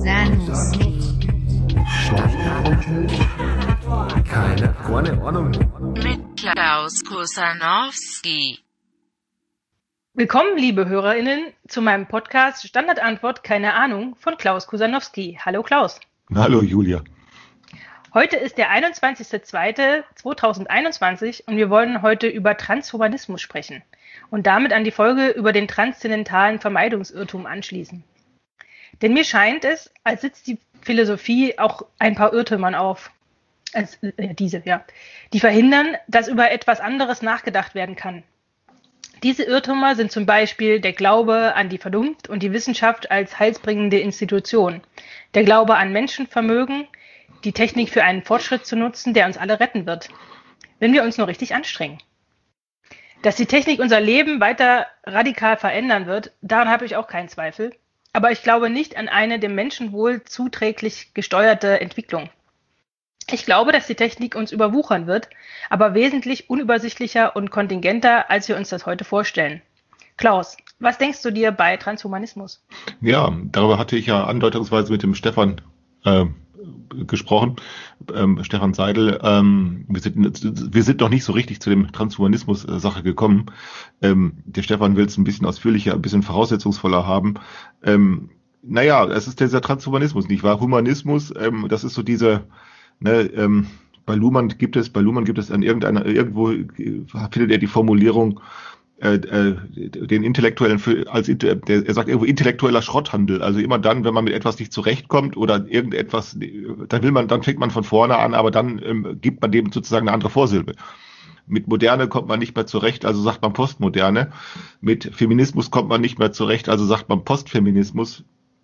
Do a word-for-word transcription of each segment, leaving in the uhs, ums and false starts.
Kusanowski. Keine, keine Ahnung. Mit Klaus Kusanowski. Willkommen, liebe HörerInnen, zu meinem Podcast Standardantwort Keine Ahnung von Klaus Kusanowski. Hallo Klaus. Hallo Julia. Heute ist der einundzwanzigster zweite zweitausendeinundzwanzig und wir wollen heute über Transhumanismus sprechen und damit an die Folge über den transzendentalen Vermeidungsirrtum anschließen. Denn mir scheint es, als sitzt die Philosophie auch ein paar Irrtümern auf, als, äh, diese, ja, die verhindern, dass über etwas anderes nachgedacht werden kann. Diese Irrtümer sind zum Beispiel der Glaube an die Vernunft und die Wissenschaft als heilsbringende Institution, der Glaube an Menschenvermögen, die Technik für einen Fortschritt zu nutzen, der uns alle retten wird, wenn wir uns nur richtig anstrengen. Dass die Technik unser Leben weiter radikal verändern wird, daran habe ich auch keinen Zweifel. Aber ich glaube nicht an eine dem Menschenwohl zuträglich gesteuerte Entwicklung. Ich glaube, dass die Technik uns überwuchern wird, aber wesentlich unübersichtlicher und kontingenter, als wir uns das heute vorstellen. Klaus, was denkst du dir bei Transhumanismus? Ja, darüber hatte ich ja andeutungsweise mit dem Stefan äh, gesprochen, ähm, Stefan Seidel. Ähm, wir sind, wir sind noch nicht so richtig zu dem Transhumanismus-Sache gekommen. Ähm, der Stefan will es ein bisschen ausführlicher, ein bisschen voraussetzungsvoller haben. Ähm, naja, es ist dieser Transhumanismus, nicht wahr? Humanismus, ähm, das ist so diese, ne, ähm, bei Luhmann gibt es, bei Luhmann gibt es an irgendeiner, irgendwo findet er die Formulierung, äh, äh, den intellektuellen, als der, er sagt irgendwo intellektueller Schrotthandel. Also immer dann, wenn man mit etwas nicht zurechtkommt oder irgendetwas, dann will man, dann fängt man von vorne an, aber dann ähm, gibt man dem sozusagen eine andere Vorsilbe. Mit Moderne kommt man nicht mehr zurecht, also sagt man Postmoderne. Mit Feminismus kommt man nicht mehr zurecht, also sagt man Postfeminismus.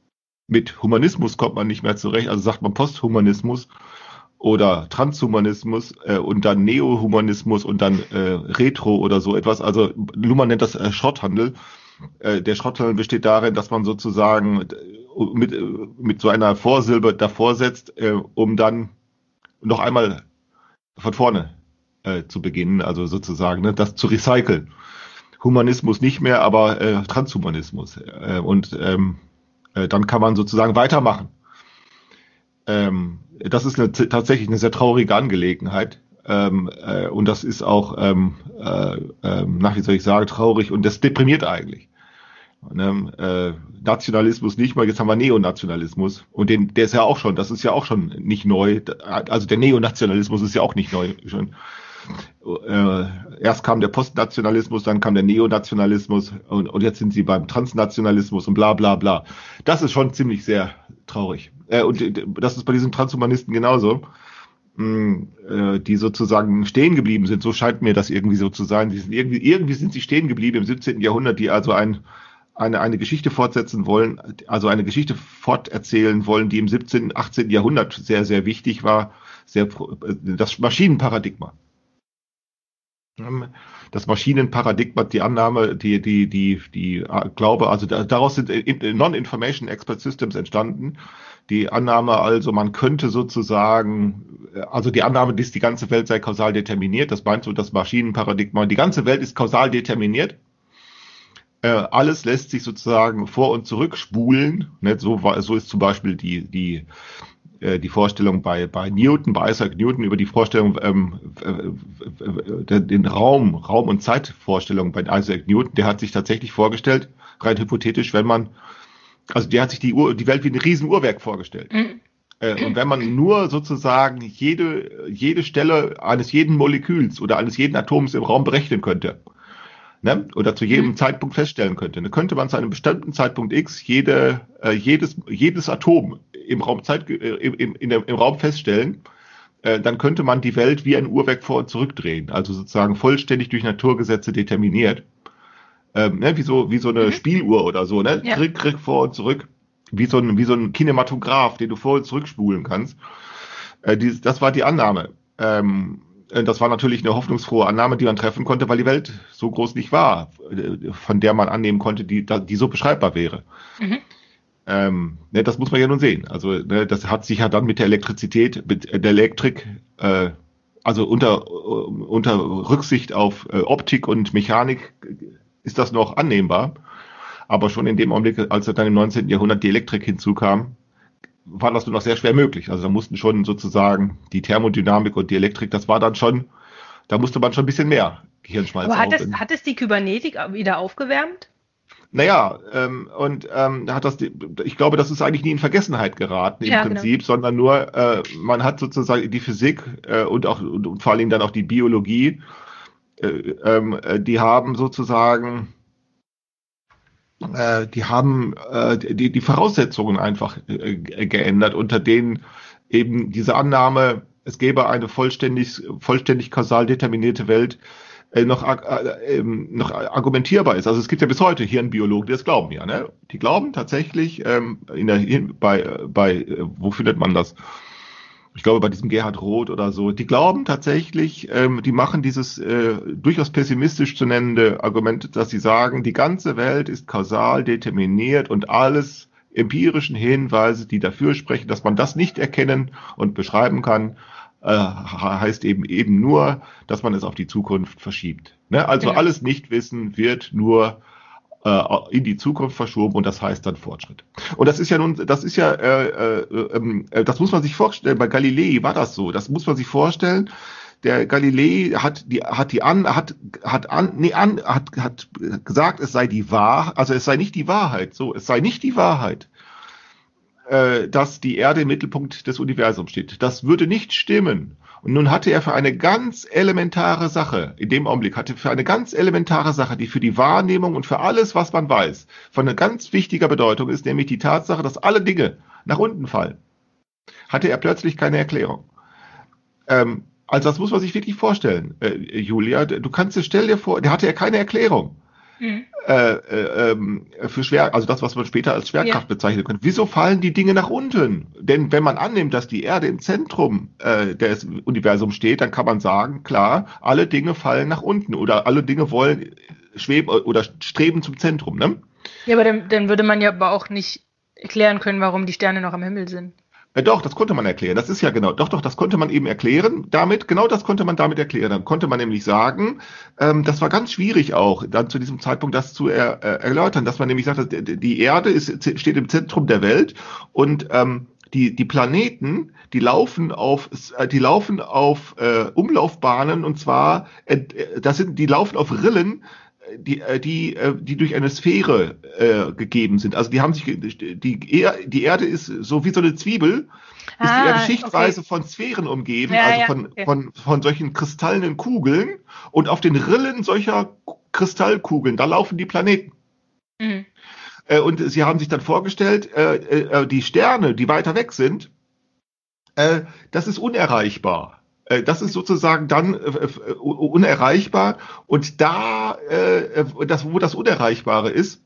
Mit Humanismus kommt man nicht mehr zurecht, also sagt man Posthumanismus. Oder Transhumanismus äh, und dann Neohumanismus und dann äh, Retro oder so etwas. Also Luhmann nennt das äh, Schrotthandel. Äh, der Schrotthandel besteht darin, dass man sozusagen mit, mit so einer Vorsilbe davor setzt, äh, um dann noch einmal von vorne äh, zu beginnen, also sozusagen ne, das zu recyceln. Humanismus nicht mehr, aber äh, Transhumanismus. Äh, und ähm, äh, dann kann man sozusagen weitermachen. Ähm, das ist eine, tatsächlich eine sehr traurige Angelegenheit. Ähm, äh, und das ist auch, ähm, äh, äh, nach wie soll ich sagen, traurig und das deprimiert eigentlich. Ne? Äh, Nationalismus nicht mal, jetzt haben wir Neonationalismus. Und den, der ist ja auch schon, das ist ja auch schon nicht neu. Also der Neonationalismus ist ja auch nicht neu. Schon. Äh, erst kam der Postnationalismus, dann kam der Neonationalismus und, und jetzt sind sie beim Transnationalismus und bla bla bla. Das ist schon ziemlich sehr traurig. Äh, und das ist bei diesen Transhumanisten genauso, mh, äh, die sozusagen stehen geblieben sind. So scheint mir das irgendwie so zu sein. Die sind irgendwie, irgendwie sind sie stehen geblieben im siebzehnten Jahrhundert, die also ein, eine, eine Geschichte fortsetzen wollen, also eine Geschichte forterzählen wollen, die im siebzehnten, achtzehnten Jahrhundert sehr, sehr wichtig war. Sehr, das Maschinenparadigma. Das Maschinenparadigma, die Annahme, die, die, die, die Glaube, also daraus sind Non-Information Expert Systems entstanden. Die Annahme also, man könnte sozusagen, also die Annahme, dass die ganze Welt sei kausal determiniert, das meint so das Maschinenparadigma, die ganze Welt ist kausal determiniert. Äh, alles lässt sich sozusagen vor und zurück spulen. Ne? So, so ist zum Beispiel die, die, die Vorstellung bei, bei Newton, bei Isaac Newton über die Vorstellung, ähm, äh, den Raum, Raum- und Zeitvorstellung bei Isaac Newton, der hat sich tatsächlich vorgestellt, rein hypothetisch, wenn man, also der hat sich die, Uhr, die Welt wie ein Riesenuhrwerk vorgestellt. Mhm. Äh, und wenn man nur sozusagen jede, jede Stelle eines jeden Moleküls oder eines jeden Atoms im Raum berechnen könnte, ne? Oder zu jedem mhm. Zeitpunkt feststellen könnte, dann könnte man zu einem bestimmten Zeitpunkt X jede, äh, jedes, jedes Atom im Raum Zeit, äh, im, in der, im Raum feststellen, äh, dann könnte man die Welt wie ein Uhrwerk vor- und zurückdrehen, also sozusagen vollständig durch Naturgesetze determiniert, ähm, ne? wie so wie so eine mhm. Spieluhr oder so, ne? Ja. Krieg, krieg vor und zurück, wie so ein wie so ein Kinematograph, den du vor und zurückspulen kannst. Äh, dieses, das war die Annahme. Ähm, Das war natürlich eine hoffnungsfrohe Annahme, die man treffen konnte, weil die Welt so groß nicht war, von der man annehmen konnte, die, die so beschreibbar wäre. Mhm. Ähm, ne, das muss man ja nun sehen. Also ne, das hat sich ja dann mit der Elektrizität, mit der Elektrik, äh, also unter, unter Rücksicht auf äh, Optik und Mechanik ist das noch annehmbar. Aber schon in dem Augenblick, als dann im neunzehnten Jahrhundert die Elektrik hinzukam, war das nur noch sehr schwer möglich. Also da mussten schon sozusagen die Thermodynamik und die Elektrik, das war dann schon, da musste man schon ein bisschen mehr Gehirnschmalz Aber hat es, aufwenden. hat es die Kybernetik wieder aufgewärmt? Naja, ähm, und ähm, hat das, die- ich glaube, das ist eigentlich nie in Vergessenheit geraten im Ja, genau. Prinzip, sondern nur, äh, man hat sozusagen die Physik äh, und auch und, und vor allen Dingen dann auch die Biologie, äh, ähm, äh, die haben sozusagen, äh, die haben äh, die, die Voraussetzungen einfach äh, geändert, unter denen eben diese Annahme, es gäbe eine vollständig, vollständig kausal determinierte Welt, äh, noch, arg- äh, ähm, noch argumentierbar ist. Also es gibt ja bis heute Hirnbiologen, die das glauben, ja, ne? Die glauben tatsächlich, ähm, in der Hirn, bei, äh, bei, äh, wo findet man das? Ich glaube, bei diesem Gerhard Roth oder so, die glauben tatsächlich, ähm, die machen dieses äh, durchaus pessimistisch zu nennende Argument, dass sie sagen, die ganze Welt ist kausal determiniert und alles empirischen Hinweise, die dafür sprechen, dass man das nicht erkennen und beschreiben kann, äh, heißt eben eben nur, dass man es auf die Zukunft verschiebt. Ne? Also Mhm. alles Nichtwissen wird nur äh, in die Zukunft verschoben und das heißt dann Fortschritt. Und das ist ja nun, das ist ja, äh, äh, äh, das muss man sich vorstellen. Bei Galilei war das so. Das muss man sich vorstellen. Der Galilei hat die, hat die an, hat, hat an, nee, an, hat, hat gesagt, es sei die Wahrheit, also es sei nicht die Wahrheit. So, es sei nicht die Wahrheit, äh, dass die Erde im Mittelpunkt des Universums steht. Das würde nicht stimmen. Und nun hatte er für eine ganz elementare Sache, in dem Augenblick hatte er für eine ganz elementare Sache, die für die Wahrnehmung und für alles, was man weiß, von einer ganz wichtiger Bedeutung ist, nämlich die Tatsache, dass alle Dinge nach unten fallen, hatte er plötzlich keine Erklärung. Ähm, also das muss man sich wirklich vorstellen, äh, Julia. Du kannst dir, stell dir vor, der hatte ja keine Erklärung. Mhm. Äh, äh, ähm, für schwer, also das, was man später als Schwerkraft Ja. bezeichnen könnte. Wieso fallen die Dinge nach unten? Denn wenn man annimmt, dass die Erde im Zentrum äh, des Universums steht, dann kann man sagen, klar, alle Dinge fallen nach unten oder alle Dinge wollen schweben oder streben zum Zentrum, ne? Ja, aber dann, dann würde man ja aber auch nicht erklären können, warum die Sterne noch am Himmel sind. Äh, doch, das konnte man erklären. Das ist ja genau, doch, doch, das konnte man eben erklären. Damit, genau das konnte man damit erklären. Dann konnte man nämlich sagen, ähm, das war ganz schwierig auch, dann zu diesem Zeitpunkt das zu er, äh, erläutern, dass man nämlich sagt, dass die die Erde ist, steht im Zentrum der Welt und ähm, die, die Planeten, die laufen auf, äh, die laufen auf äh, Umlaufbahnen und zwar, äh, das sind, die laufen auf Rillen, die, äh, die, äh, die durch eine Sphäre äh, gegeben sind. Also die haben sich, ge- die, Er- die Erde ist so wie so eine Zwiebel, ist die Ah, Erde schichtweise okay. von Sphären umgeben, Ja, also ja, von, okay. von, von solchen kristallenen Kugeln und auf den Rillen solcher Kristallkugeln, da laufen die Planeten. Mhm. Äh, und sie haben sich dann vorgestellt, äh, äh, die Sterne, die weiter weg sind, äh, das ist unerreichbar. Äh, Das ist sozusagen dann äh, äh, unerreichbar und da, äh, das, wo das Unerreichbare ist,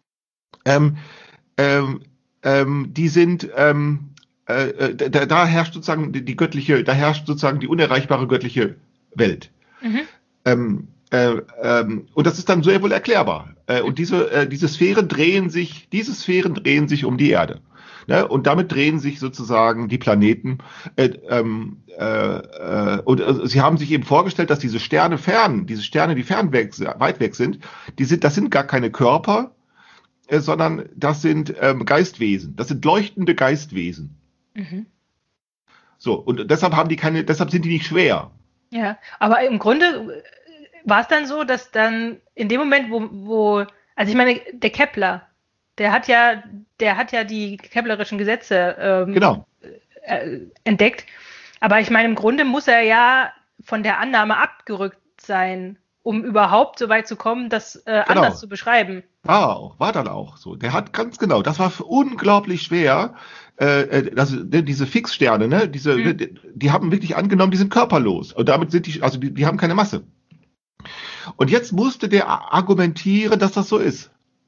ähm, ähm, ähm, die sind, ähm, äh, da, da herrscht sozusagen die, die göttliche, da herrscht sozusagen die unerreichbare göttliche Welt. Mhm. Ähm, äh, ähm, und das ist dann sehr wohl erklärbar. Äh, und diese, äh, diese Sphären drehen sich, diese Sphären drehen sich um die Erde. Ne? Und damit drehen sich sozusagen die Planeten. Äh, ähm, äh, äh, und äh, sie haben sich eben vorgestellt, dass diese Sterne fern, diese Sterne, die fern weg, weit weg sind, die sind, das sind gar keine Körper, äh, sondern das sind ähm, Geistwesen. Das sind leuchtende Geistwesen. Mhm. So, und deshalb haben die keine, deshalb sind die nicht schwer. Ja, aber im Grunde war es dann so, dass dann in dem Moment, wo, wo, also ich meine, der Kepler, der hat ja, der hat ja die keplerischen Gesetze ähm, Genau. äh, entdeckt. Aber ich meine, im Grunde muss er ja von der Annahme abgerückt sein, um überhaupt so weit zu kommen, das äh, Genau. anders zu beschreiben. War auch, war dann auch so. Der hat ganz genau, das war für unglaublich schwer. Äh, das, diese Fixsterne, ne, diese, Mhm. die, die haben wirklich angenommen, die sind körperlos. Und damit sind die, also die, die haben keine Masse. Und jetzt musste der argumentieren, dass das so ist.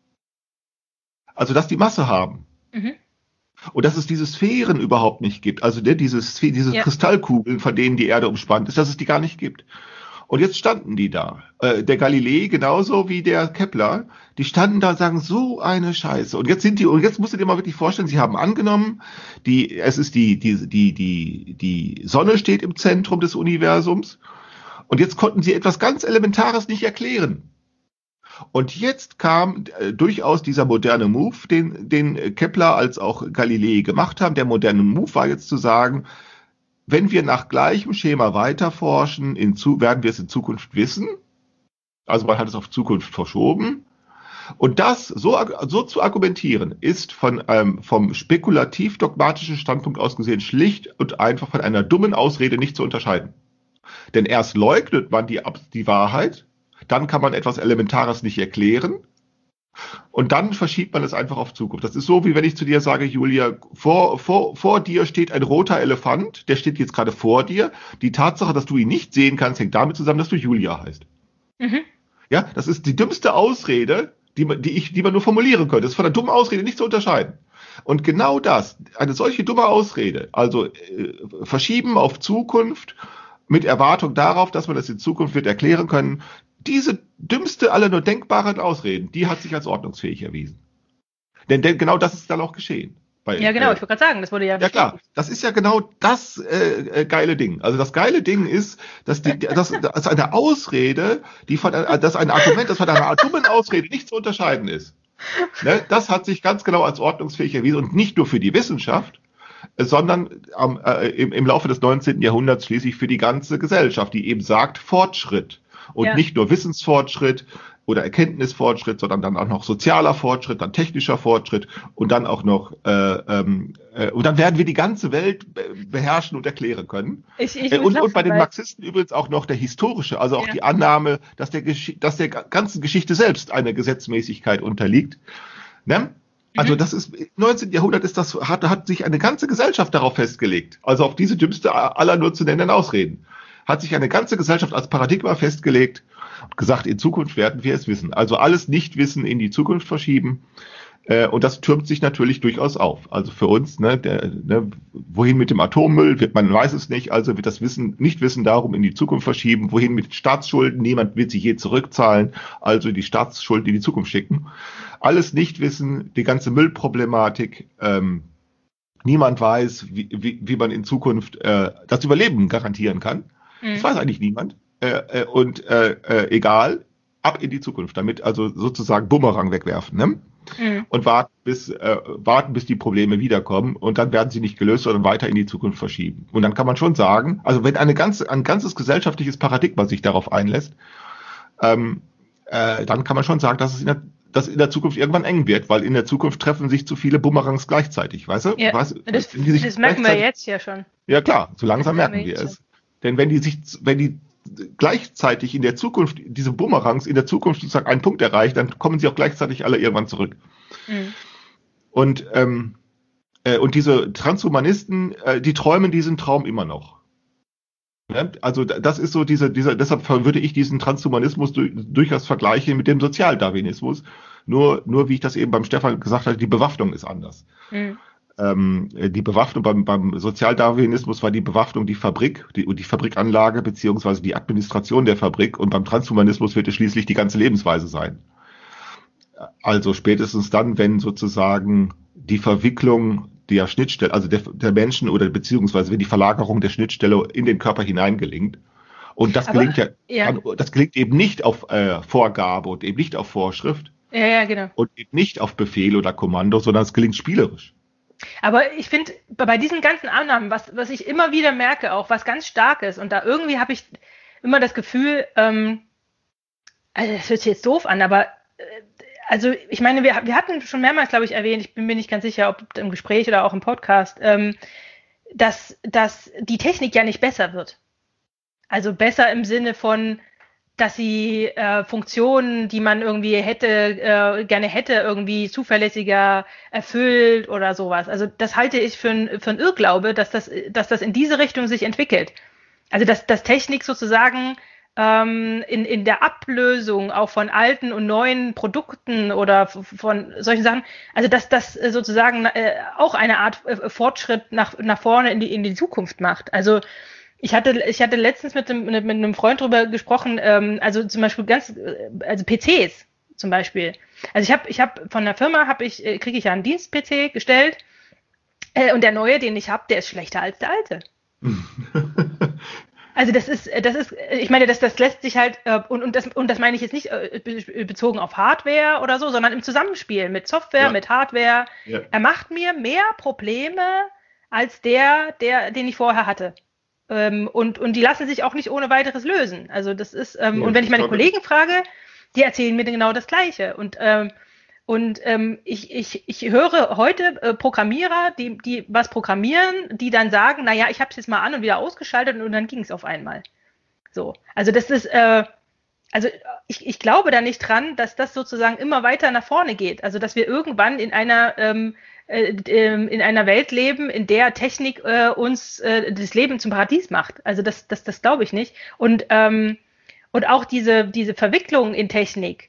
Also, dass die Masse haben. Mhm. Und dass es diese Sphären überhaupt nicht gibt. Also ne, diese, Sphe- diese Ja. Kristallkugeln, von denen die Erde umspannt ist, dass es die gar nicht gibt. Und jetzt standen die da. Äh, der Galilei genauso wie der Kepler, die standen da und sagen, so eine Scheiße. Und jetzt sind die, und jetzt musst du dir mal wirklich vorstellen, sie haben angenommen, die, es ist die, die, die, die, die Sonne steht im Zentrum des Universums. Und jetzt konnten sie etwas ganz Elementares nicht erklären. Und jetzt kam äh, durchaus dieser moderne Move, den, den Kepler als auch Galilei gemacht haben. Der moderne Move war jetzt zu sagen, wenn wir nach gleichem Schema weiterforschen, in zu, werden wir es in Zukunft wissen. Also man hat es auf Zukunft verschoben. Und das so, so zu argumentieren, ist von ähm, vom spekulativ-dogmatischen Standpunkt aus gesehen schlicht und einfach von einer dummen Ausrede nicht zu unterscheiden. Denn erst leugnet man die, die Wahrheit, dann kann man etwas Elementares nicht erklären und dann verschiebt man es einfach auf Zukunft. Das ist so, wie wenn ich zu dir sage, Julia, vor, vor, vor dir steht ein roter Elefant, der steht jetzt gerade vor dir. Die Tatsache, dass du ihn nicht sehen kannst, hängt damit zusammen, dass du Julia heißt. Mhm. Ja, das ist die dümmste Ausrede, die man, die ich, die man nur formulieren könnte. Das ist von einer dummen Ausrede nicht zu unterscheiden. Und genau das, eine solche dumme Ausrede, also äh, verschieben auf Zukunft mit Erwartung darauf, dass man das in Zukunft wird erklären können, diese dümmste aller nur denkbaren Ausreden, die hat sich als ordnungsfähig erwiesen. Denn, denn genau das ist dann auch geschehen. Bei, ja, genau, äh, ich wollte gerade sagen, das wurde ja Ja klar, das ist ja genau das äh, äh, geile Ding. Also das geile Ding ist, dass die, das, das ist eine Ausrede, die von äh, das ist ein Argument, das von einer dummen Ausrede nicht zu unterscheiden ist. Ne? Das hat sich ganz genau als ordnungsfähig erwiesen und nicht nur für die Wissenschaft, äh, sondern ähm, äh, im, im Laufe des neunzehnten Jahrhunderts schließlich für die ganze Gesellschaft, die eben sagt Fortschritt und ja. nicht nur Wissensfortschritt oder Erkenntnisfortschritt, sondern dann auch noch sozialer Fortschritt, dann technischer Fortschritt und dann auch noch äh, ähm, äh, und dann werden wir die ganze Welt beherrschen und erklären können. Ich, ich äh, und, und bei den Marxisten übrigens auch noch der historische, also auch ja. die Annahme, dass der Gesch- dass der ganzen Geschichte selbst einer Gesetzmäßigkeit unterliegt. Ne? Also mhm. das ist im neunzehnten Jahrhundert ist das hat hat sich eine ganze Gesellschaft darauf festgelegt, also auf diese dümmste aller nur zu nennenden Ausreden. Hat sich eine ganze Gesellschaft als Paradigma festgelegt und gesagt, in Zukunft werden wir es wissen. Also alles Nichtwissen in die Zukunft verschieben. Äh, und das türmt sich natürlich durchaus auf. Also für uns, ne, der, ne, wohin mit dem Atommüll, wird, man weiß es nicht, also wird das Wissen, Nichtwissen darum in die Zukunft verschieben. Wohin mit Staatsschulden, niemand wird sie je zurückzahlen, also die Staatsschulden in die Zukunft schicken. Alles Nichtwissen, die ganze Müllproblematik, ähm, niemand weiß, wie, wie, wie man in Zukunft äh, das Überleben garantieren kann. Das weiß eigentlich niemand. Äh, äh, und äh, äh, egal, ab in die Zukunft, damit also sozusagen Bumerang wegwerfen, ne? Mhm. Und warten bis, äh, warten, bis die Probleme wiederkommen und dann werden sie nicht gelöst, sondern weiter in die Zukunft verschieben. Und dann kann man schon sagen, also wenn eine ganze, ein ganzes gesellschaftliches Paradigma sich darauf einlässt, ähm, äh, dann kann man schon sagen, dass es in der dass in der Zukunft irgendwann eng wird, weil in der Zukunft treffen sich zu viele Bumerangs gleichzeitig, weißt du? Ja, weißt, das, das merken wir jetzt ja schon. Ja klar, so langsam merken wir es. Denn wenn die sich, wenn die gleichzeitig in der Zukunft, diese Bumerangs in der Zukunft sozusagen einen Punkt erreichen, dann kommen sie auch gleichzeitig alle irgendwann zurück. Mhm. Und, ähm, äh, und diese Transhumanisten, äh, die träumen diesen Traum immer noch. Ja? Also das ist so diese, dieser, deshalb würde ich diesen Transhumanismus du, durchaus vergleichen mit dem Sozialdarwinismus. Nur, nur wie ich das eben beim Stefan gesagt habe, die Bewaffnung ist anders. Mhm. Ähm, die Bewaffnung beim, beim Sozialdarwinismus war die Bewaffnung die Fabrik, die, die Fabrikanlage beziehungsweise die Administration der Fabrik und beim Transhumanismus wird es schließlich die ganze Lebensweise sein. Also spätestens dann, wenn sozusagen die Verwicklung der Schnittstelle, also der, der Menschen oder beziehungsweise wenn die Verlagerung der Schnittstelle in den Körper hineingelingt. Und das Aber, gelingt ja, ja, das gelingt eben nicht auf äh, Vorgabe und eben nicht auf Vorschrift. Ja, ja, genau. Und eben nicht auf Befehl oder Kommando, sondern es gelingt spielerisch. Aber ich finde, bei diesen ganzen Annahmen, was, was ich immer wieder merke, auch was ganz stark ist, und da irgendwie habe ich immer das Gefühl, ähm, also das hört sich jetzt doof an, aber äh, also ich meine, wir, wir hatten schon mehrmals, glaube ich, erwähnt, ich bin mir nicht ganz sicher, ob im Gespräch oder auch im Podcast, ähm, dass, dass die Technik ja nicht besser wird. Also besser im Sinne von, dass sie äh, Funktionen, die man irgendwie hätte, äh, gerne hätte, irgendwie zuverlässiger erfüllt oder sowas. Also das halte ich für ein, für ein Irrglaube, dass das, dass das in diese Richtung sich entwickelt. Also dass, dass Technik sozusagen ähm, in, in der Ablösung auch von alten und neuen Produkten oder von solchen Sachen, also dass das sozusagen äh, auch eine Art äh, Fortschritt nach, nach vorne in die, in die Zukunft macht. Also Ich hatte, ich hatte letztens mit einem, mit einem Freund drüber gesprochen, ähm, also zum Beispiel ganz, also P Cs zum Beispiel. Also ich habe, ich habe von der Firma habe ich, kriege ich ja einen Dienst-P C gestellt äh, und der neue, den ich habe, der ist schlechter als der alte. Also das ist, das ist, ich meine, das, das lässt sich halt, äh, und, und, das, und das meine ich jetzt nicht äh, be- bezogen auf Hardware oder so, sondern im Zusammenspiel mit Software, Ja. mit Hardware. Ja. Er macht mir mehr Probleme als der, der, den ich vorher hatte. Ähm, und, und die lassen sich auch nicht ohne weiteres lösen. Also das ist, ähm, Ja, und wenn ich meine total. Kollegen frage, die erzählen mir genau das Gleiche. Und ähm, Und ähm, ich, ich, ich höre heute äh, Programmierer, die, die was programmieren, die dann sagen, naja, ich habe es jetzt mal an und wieder ausgeschaltet und dann ging es auf einmal. So, also das ist, äh, also ich, ich glaube da nicht dran, dass das sozusagen immer weiter nach vorne geht. Also dass wir irgendwann in einer ähm, äh, in einer Welt leben, in der Technik äh, uns äh, das Leben zum Paradies macht. Also das, das, das glaube ich nicht. Und ähm, und auch diese diese Verwicklung in Technik.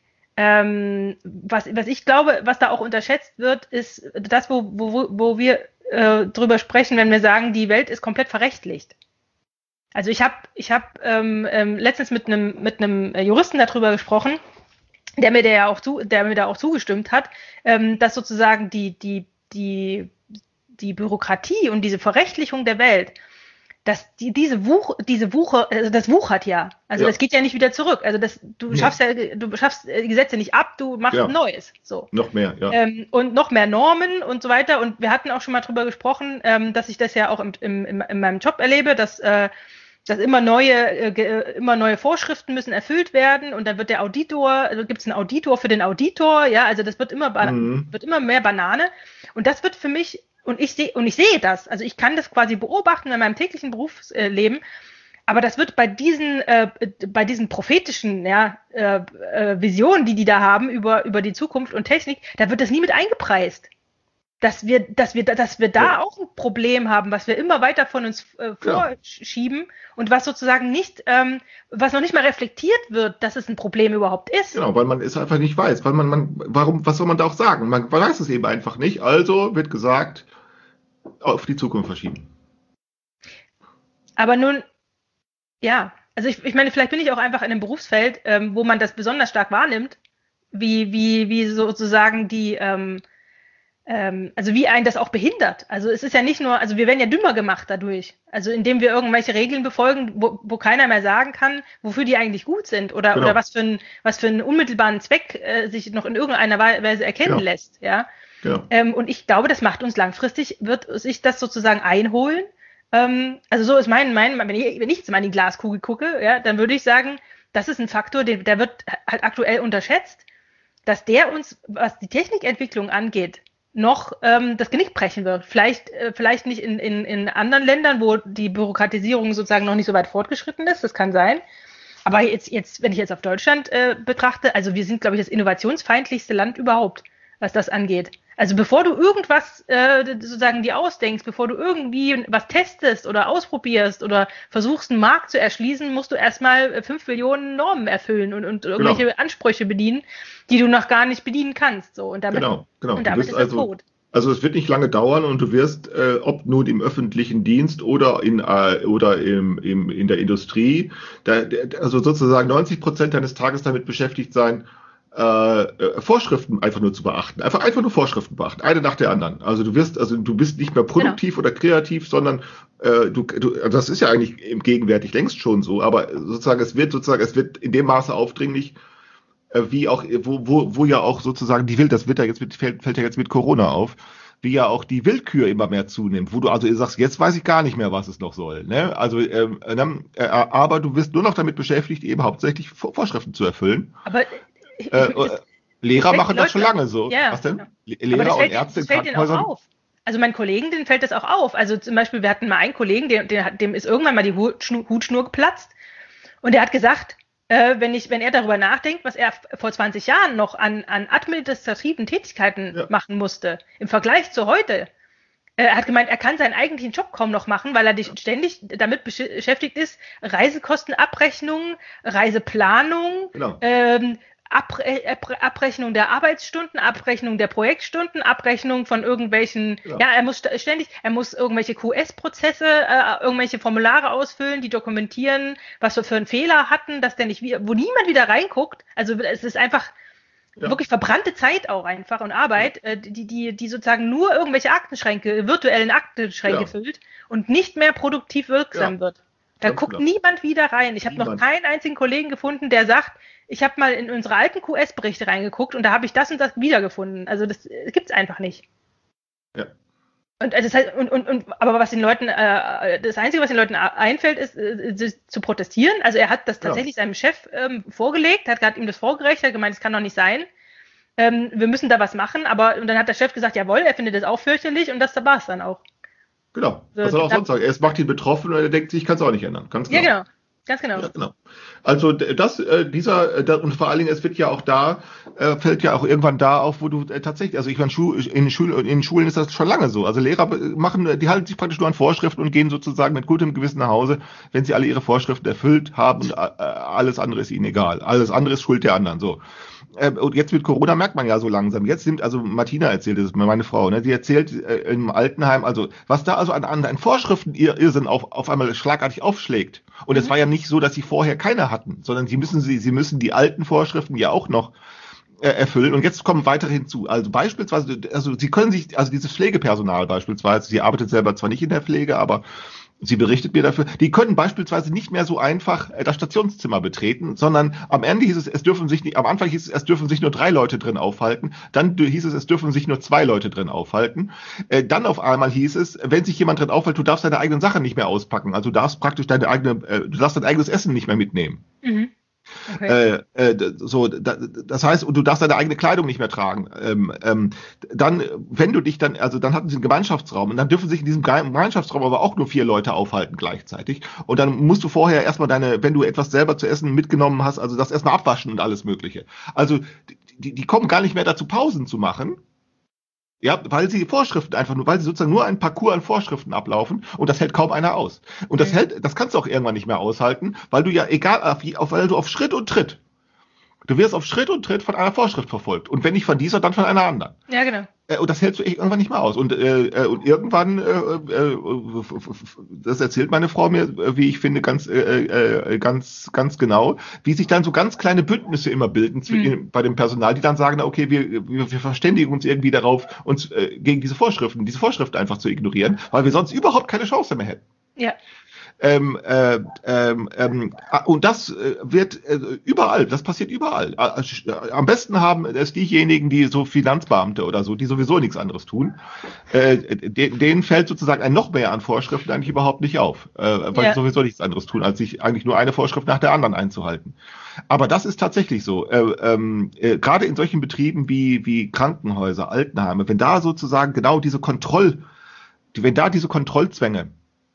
Ähm, was, was ich glaube, was da auch unterschätzt wird, ist das, wo, wo, wo wir äh, drüber sprechen, wenn wir sagen, die Welt ist komplett verrechtlicht. Also ich habe ich hab, ähm, ähm, letztens mit einem mit einem Juristen darüber gesprochen, der mir, der ja auch zu, der mir da auch zugestimmt hat, ähm, dass sozusagen die, die, die, die Bürokratie und diese Verrechtlichung der Welt, dass die, diese Wuch, diese Wuche, also das wuchert ja. Also Ja. das geht ja nicht wieder zurück. Also das, du Nee. schaffst ja, du schaffst die Gesetze nicht ab, du machst Ja. ein neues. So. Noch mehr, ja. Ähm, und noch mehr Normen und so weiter. Und wir hatten auch schon mal drüber gesprochen, ähm, dass ich das ja auch im, im, im, in meinem Job erlebe, dass, äh, dass immer neue, äh, ge- immer neue Vorschriften müssen erfüllt werden und dann wird der Auditor, also gibt es einen Auditor für den Auditor, ja, also das wird immer, ba- Mhm. wird immer mehr Banane. Und das wird für mich, und ich sehe, und ich sehe das, also ich kann das quasi beobachten in meinem täglichen Berufsleben, aber das wird bei diesen, äh, bei diesen prophetischen ja, äh, äh, Visionen, die die da haben über, über die Zukunft und Technik, da wird das nie mit eingepreist. Dass wir, dass wir, dass wir da Ja. auch ein Problem haben, was wir immer weiter von uns äh, Ja. vorschieben und was sozusagen nicht, ähm, was noch nicht mal reflektiert wird, dass es ein Problem überhaupt ist. Genau, weil man es einfach nicht weiß. Weil man, man, warum, was soll man da auch sagen? Man weiß es eben einfach nicht. Also wird gesagt, auf die Zukunft verschieben. Aber nun, ja, also ich, ich meine, vielleicht bin ich auch einfach in einem Berufsfeld, ähm, wo man das besonders stark wahrnimmt, wie, wie, wie sozusagen die, ähm, ähm, also wie einen das auch behindert. Also es ist ja nicht nur, also wir werden ja dümmer gemacht dadurch. Also indem wir irgendwelche Regeln befolgen, wo, wo keiner mehr sagen kann, wofür die eigentlich gut sind oder, Genau. oder was für ein, was für einen unmittelbaren Zweck äh, sich noch in irgendeiner Weise erkennen Ja. lässt, ja. Genau. Ähm, und ich glaube, das macht uns langfristig, wird sich das sozusagen einholen. Ähm, also so ist mein, mein, wenn ich, wenn ich jetzt mal in die Glaskugel gucke, ja, dann würde ich sagen, das ist ein Faktor, der, der wird halt aktuell unterschätzt, dass der uns, was die Technikentwicklung angeht, noch ähm, das Genick brechen wird. Vielleicht, äh, vielleicht nicht in, in, in anderen Ländern, wo die Bürokratisierung sozusagen noch nicht so weit fortgeschritten ist, das kann sein. Aber jetzt, jetzt, wenn ich jetzt auf Deutschland äh, betrachte, also wir sind, glaube ich, das innovationsfeindlichste Land überhaupt, was das angeht. Also bevor du irgendwas äh, sozusagen dir ausdenkst, bevor du irgendwie was testest oder ausprobierst oder versuchst, einen Markt zu erschließen, musst du erstmal fünf Millionen Normen erfüllen und, und irgendwelche Genau. Ansprüche bedienen, die du noch gar nicht bedienen kannst. So. Und damit, Genau, genau. und Du damit bist ist es also, tot. also es wird nicht lange dauern und du wirst, äh, ob nun im öffentlichen Dienst oder in äh, oder im, im in der Industrie, da, der, also sozusagen neunzig Prozent deines Tages damit beschäftigt sein, äh, äh, Vorschriften einfach nur zu beachten. Einfach einfach nur Vorschriften beachten, eine nach der anderen. Also du wirst, also du bist nicht mehr produktiv oder kreativ, sondern äh, du, du, das ist ja eigentlich im gegenwärtig längst schon so, aber sozusagen es wird sozusagen, es wird in dem Maße aufdringlich, äh, wie auch, wo, wo, wo ja auch sozusagen die Wild, das wird ja jetzt mit, fällt, fällt ja jetzt mit Corona auf, wie ja auch die Willkür immer mehr zunimmt, wo du also sagst, jetzt weiß ich gar nicht mehr, was es noch soll. Ne? Also, ähm, äh, aber du wirst nur noch damit beschäftigt, eben hauptsächlich Vor- Vorschriften zu erfüllen. Aber ich, Äh, ich, äh, Lehrer fällt machen das schon Leute- lange so. Ja, Was denn? ja. Le- aber Lehrer das und fällt, Ärzte in das fällt denen auch Krankenhäusern. auf. Also meinen Kollegen, denen fällt das auch auf. Also zum Beispiel, wir hatten mal einen Kollegen, der, der, hat- dem ist irgendwann mal die Hutschnur, Hutschnur geplatzt und der hat gesagt, äh, wenn, ich, wenn er darüber nachdenkt, was er f- vor zwanzig Jahren noch an, an administrativen Tätigkeiten Ja. machen musste, im Vergleich zu heute, äh, er hat gemeint, er kann seinen eigentlichen Job kaum noch machen, weil er dich ständig damit besch- beschäftigt ist, Reisekostenabrechnung, Reiseplanung, Genau. ähm, Abre Abre Abrechnung der Arbeitsstunden, Abrechnung der Projektstunden, Abrechnung von irgendwelchen, Genau. ja, er muss st- ständig, er muss irgendwelche Q S-Prozesse, äh, irgendwelche Formulare ausfüllen, die dokumentieren, was wir für einen Fehler hatten, dass der nicht wieder, wo niemand wieder reinguckt. Also es ist einfach Ja. wirklich verbrannte Zeit auch einfach und Arbeit, äh, die, die, die sozusagen nur irgendwelche Aktenschränke, virtuellen Aktenschränke Ja. füllt und nicht mehr produktiv wirksam Ja. wird. Da Ganz guckt genau. niemand wieder rein. Ich habe noch Niemand. keinen einzigen Kollegen gefunden, der sagt, ich habe mal in unsere alten Q S-Berichte reingeguckt und da habe ich das und das wiedergefunden. Also das äh, gibt's einfach nicht. Ja. Und, also das heißt, und, und, und aber was den Leuten, äh, das Einzige, was den Leuten einfällt, ist, äh, zu protestieren. Also er hat das Genau. tatsächlich seinem Chef ähm, vorgelegt, hat gerade ihm das vorgerechnet, hat gemeint, das kann doch nicht sein. Ähm, wir müssen da was machen, aber und dann hat der Chef gesagt, jawohl, er findet das auch fürchterlich und das war es dann auch. Genau. So, Was soll er auch da- sonst sagen? Er macht ihn betroffen und er denkt sich, ich kann es auch nicht ändern. Ganz Ja, genau. genau. Ganz genau. Ja, genau. Also d- das, äh, dieser, äh, da, und vor allen Dingen, es wird ja auch da, äh, fällt ja auch irgendwann da auf, wo du äh, tatsächlich, also ich meine, Schu in, Schul in Schulen ist das schon lange so. Also Lehrer äh, machen, äh, die halten sich praktisch nur an Vorschriften und gehen sozusagen mit gutem Gewissen nach Hause, wenn sie alle ihre Vorschriften erfüllt haben und äh, alles andere ist ihnen egal. Alles andere ist Schuld der anderen. So. Äh, Und jetzt mit Corona merkt man ja so langsam. Jetzt nimmt, also Martina erzählt, das ist meine Frau, ne, die erzählt äh, im Altenheim, also was da also an, an, an Vorschriften ihr Irrsinn auf, auf einmal schlagartig aufschlägt. Und es war ja nicht so, dass sie vorher keine hatten, sondern sie müssen sie, sie müssen die alten Vorschriften ja auch noch äh, erfüllen. Und jetzt kommen weitere hinzu. Also beispielsweise, also sie können sich, also dieses Pflegepersonal beispielsweise, sie arbeitet selber zwar nicht in der Pflege, aber sie berichtet mir dafür, die können beispielsweise nicht mehr so einfach äh, das Stationszimmer betreten, sondern am Ende hieß es, es dürfen sich nicht, am Anfang hieß es, es dürfen sich nur drei Leute drin aufhalten, dann d- hieß es, es dürfen sich nur zwei Leute drin aufhalten, äh, dann auf einmal hieß es, wenn sich jemand drin aufhält, du darfst deine eigenen Sachen nicht mehr auspacken, also du darfst praktisch deine eigene, äh, du darfst dein eigenes Essen nicht mehr mitnehmen. Mhm. Okay. Äh, äh, so, da, das heißt, und du darfst deine eigene Kleidung nicht mehr tragen. Ähm, ähm, dann, wenn du dich dann, also dann hatten sie einen Gemeinschaftsraum und dann dürfen sich in diesem Ge- Gemeinschaftsraum aber auch nur vier Leute aufhalten gleichzeitig. Und dann musst du vorher erstmal deine, wenn du etwas selber zu essen mitgenommen hast, also das erstmal abwaschen und alles Mögliche. Also die, die kommen gar nicht mehr dazu, Pausen zu machen. Ja, weil sie Vorschriften einfach nur, weil sie sozusagen nur ein Parcours an Vorschriften ablaufen und das hält kaum einer aus. Und das Mhm. hält, das kannst du auch irgendwann nicht mehr aushalten, weil du ja egal, auf, auf, weil du auf Schritt und Tritt, du wirst auf Schritt und Tritt von einer Vorschrift verfolgt. Und wenn nicht von dieser, dann von einer anderen. Ja, genau. Äh, und das hältst du echt irgendwann nicht mehr aus. Und, äh, äh, und irgendwann, äh, äh, das erzählt meine Frau mir, äh, wie ich finde, ganz, äh, äh, ganz, ganz genau, wie sich dann so ganz kleine Bündnisse immer bilden zw- Mhm. bei dem Personal, die dann sagen, na, okay, wir, wir, wir verständigen uns irgendwie darauf, uns äh, gegen diese Vorschriften, diese Vorschriften einfach zu ignorieren, weil wir sonst überhaupt keine Chance mehr hätten. Ja. Ähm, äh, ähm, ähm, ah, und das äh, wird äh, überall, das passiert überall. Äh, äh, am besten haben es diejenigen, die so Finanzbeamte oder so, die sowieso nichts anderes tun. Äh, de, denen fällt sozusagen ein noch mehr an Vorschriften eigentlich überhaupt nicht auf, äh, weil Ja. sie sowieso nichts anderes tun, als sich eigentlich nur eine Vorschrift nach der anderen einzuhalten. Aber das ist tatsächlich so. Äh, ähm, äh, gerade in solchen Betrieben wie, wie Krankenhäuser, Altenheime, wenn da sozusagen genau diese Kontroll, die, wenn da diese Kontrollzwänge,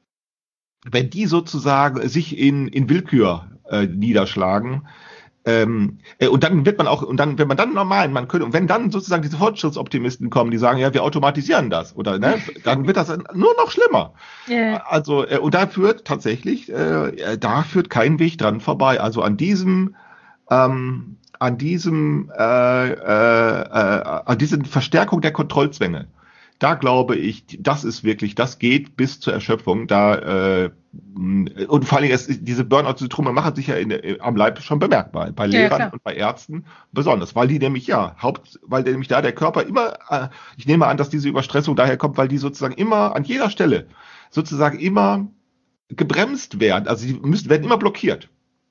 wenn die sozusagen sich in, in Willkür äh, niederschlagen, ähm, äh, und dann wird man auch, und dann, wenn man dann normal, man könnte, und wenn dann sozusagen diese Fortschrittsoptimisten kommen, die sagen, ja, wir automatisieren das, oder, ne, dann wird das nur noch schlimmer. Ja. Also, äh, und da führt tatsächlich, äh, da führt kein Weg dran vorbei. Also an diesem, ähm, an diesem, äh, äh, äh, an diesen Verstärkung der Kontrollzwänge. Da glaube ich, das ist wirklich, das geht bis zur Erschöpfung. Da äh, und vor allen Dingen, es, diese Burnout-Syndrome machen sich ja in, am Leib schon bemerkbar. Bei Ja, Lehrern klar. und bei Ärzten besonders, weil die nämlich ja, Haupt, weil der nämlich da der Körper immer, äh, ich nehme an, dass diese Überstressung daher kommt, weil die sozusagen immer an jeder Stelle sozusagen immer gebremst werden. Also die müssen, werden immer blockiert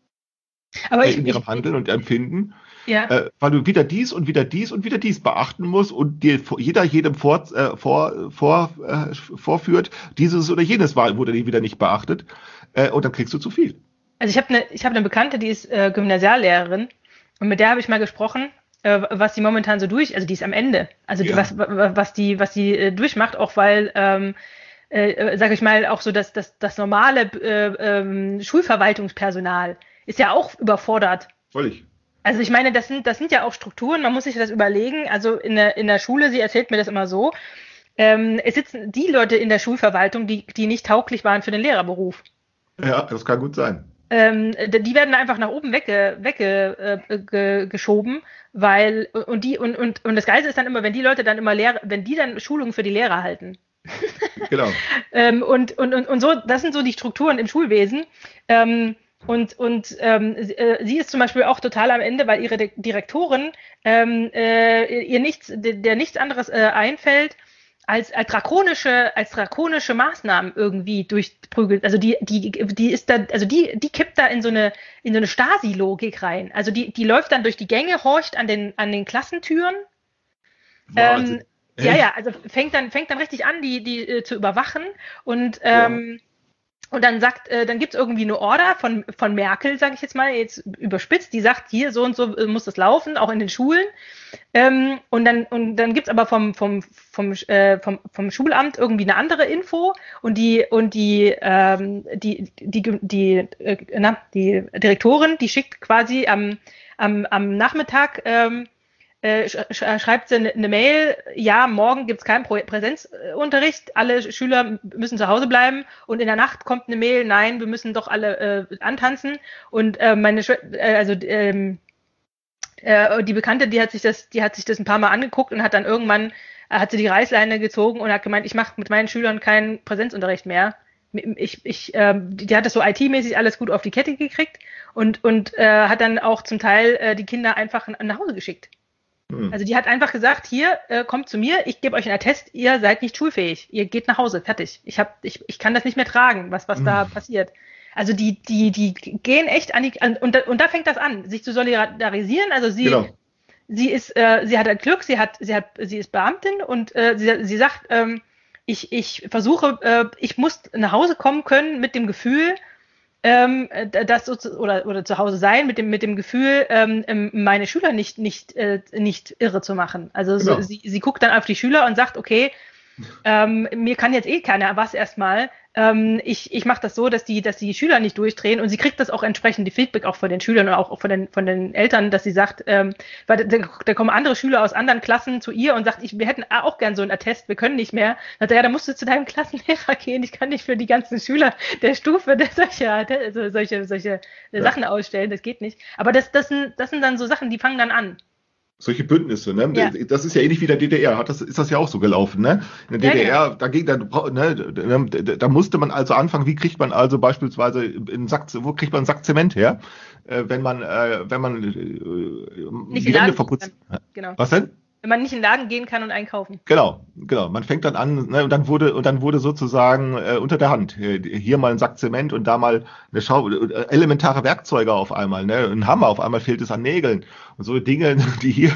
Aber äh, ich, in ihrem ich, Handeln und Empfinden. ja. Äh, weil du wieder dies und wieder dies und wieder dies beachten musst und dir vor- jeder jedem vor, äh, vor, vor, äh, vorführt, dieses oder jenes war, wurde dir wieder nicht beachtet, äh, und dann kriegst du zu viel. Also ich habe eine ich habe eine Bekannte, die ist äh, Gymnasiallehrerin und mit der habe ich mal gesprochen, äh, was die momentan so durch, also die ist am Ende, also die, Ja. was wa- was die was die äh, durchmacht, auch weil ähm, äh, sage ich mal auch so das das das normale äh, ähm, Schulverwaltungspersonal ist ja auch überfordert. Völlig. Also ich meine, das sind das sind ja auch Strukturen, man muss sich das überlegen. Also in der in der Schule, sie erzählt mir das immer so, ähm, es sitzen die Leute in der Schulverwaltung, die die nicht tauglich waren für den Lehrerberuf. Ja, das kann gut sein. Ähm, die werden einfach nach oben wegge, wegge, äh, ge, geschoben, weil und die und, und und das Geilste ist dann immer, wenn die Leute dann immer Lehrer, wenn die dann Schulungen für die Lehrer halten. Genau. Ähm, und, und, und, und so, das sind so die Strukturen im Schulwesen. Ähm, und und ähm, sie, äh, sie ist zum Beispiel auch total am Ende, weil ihre Di- Direktorin ähm, äh, ihr nichts, der, der nichts anderes äh, einfällt, als, als drakonische, als drakonische Maßnahmen irgendwie durchprügelt. Also die, die, die ist da, also die, die kippt da in so eine, in so eine Stasi-Logik rein. Also die, die läuft dann durch die Gänge, horcht an den, an den Klassentüren. Ähm, ja, ja, also fängt dann, fängt dann richtig an, die, die äh, zu überwachen und, ähm, wow. Und dann sagt, äh, dann gibt's irgendwie eine Order von, von Merkel, sage ich jetzt mal, jetzt überspitzt, die sagt, hier so und so äh, muss das laufen, auch in den Schulen. Ähm, und dann, und dann gibt's aber vom, vom, vom, äh, vom, vom Schulamt irgendwie eine andere Info und die, und die, ähm, die, die, die, die, äh, na, die Direktorin, die schickt quasi am, am, am Nachmittag, ähm, Äh, sch- schreibt sie eine ne Mail, ja, morgen gibt's keinen Pro- Präsenzunterricht, alle Schüler müssen zu Hause bleiben und in der Nacht kommt eine Mail, nein, wir müssen doch alle äh, antanzen und äh, meine, Sch- äh, also ähm, äh, die Bekannte, die hat sich das, die hat sich das ein paar Mal angeguckt und hat dann irgendwann, äh, hat sie die Reißleine gezogen und hat gemeint, ich mache mit meinen Schülern keinen Präsenzunterricht mehr. Ich, ich, äh, die, die hat das so I T-mäßig alles gut auf die Kette gekriegt und, und äh, hat dann auch zum Teil äh, die Kinder einfach nach Hause geschickt. Also die hat einfach gesagt, hier, äh, kommt zu mir, ich gebe euch einen Attest, ihr seid nicht schulfähig, ihr geht nach Hause, fertig. Ich hab, ich, ich kann das nicht mehr tragen, was, was mhm. da passiert. Also die, die, die gehen echt an die, an, und, da, und da fängt das an, sich zu solidarisieren. Also sie, genau. sie ist, äh, sie hat ein Glück, sie hat, sie hat, sie ist Beamtin und äh, sie, sie sagt, ähm, ich, ich versuche, äh, ich muss nach Hause kommen können mit dem Gefühl, ähm, das so zu, oder oder zu Hause sein mit dem mit dem Gefühl, ähm, meine Schüler nicht nicht äh, nicht irre zu machen. Also genau. so, sie sie guckt dann auf die Schüler und sagt, okay, ähm, mir kann jetzt eh keiner was erstmal. Ähm, ich ich mache das so, dass die dass die Schüler nicht durchdrehen und sie kriegt das auch entsprechend die Feedback auch von den Schülern und auch, auch von den von den Eltern, dass sie sagt, ähm, weil da, da kommen andere Schüler aus anderen Klassen zu ihr und sagt, ich wir hätten auch gern so einen Attest, wir können nicht mehr. Dann sagt er, ja, da musst du zu deinem Klassenlehrer gehen. Ich kann nicht für die ganzen Schüler der Stufe der solche also solche solche ja. Sachen ausstellen, das geht nicht. Aber das das sind das sind dann so Sachen, die fangen dann an. Solche Bündnisse, ne? Ja. Das ist ja ähnlich wie der D D R, hat das, ist das ja auch so gelaufen, ne? In der ja, D D R, ja. da ging, da, ne, da, da musste man also anfangen, wie kriegt man also beispielsweise einen Sack, wo kriegt man einen Sack Zement her, äh, wenn man, äh, wenn man äh, nicht die Wände verputzt. Genau. Was denn? Wenn man nicht in den Laden gehen kann und einkaufen. Genau, genau. Man fängt dann an, ne, und dann wurde und dann wurde sozusagen äh, unter der Hand äh, hier mal ein Sack Zement und da mal eine Schau, äh, elementare Werkzeuge auf einmal, ne, ein Hammer, auf einmal fehlt es an Nägeln und so Dinge, die hier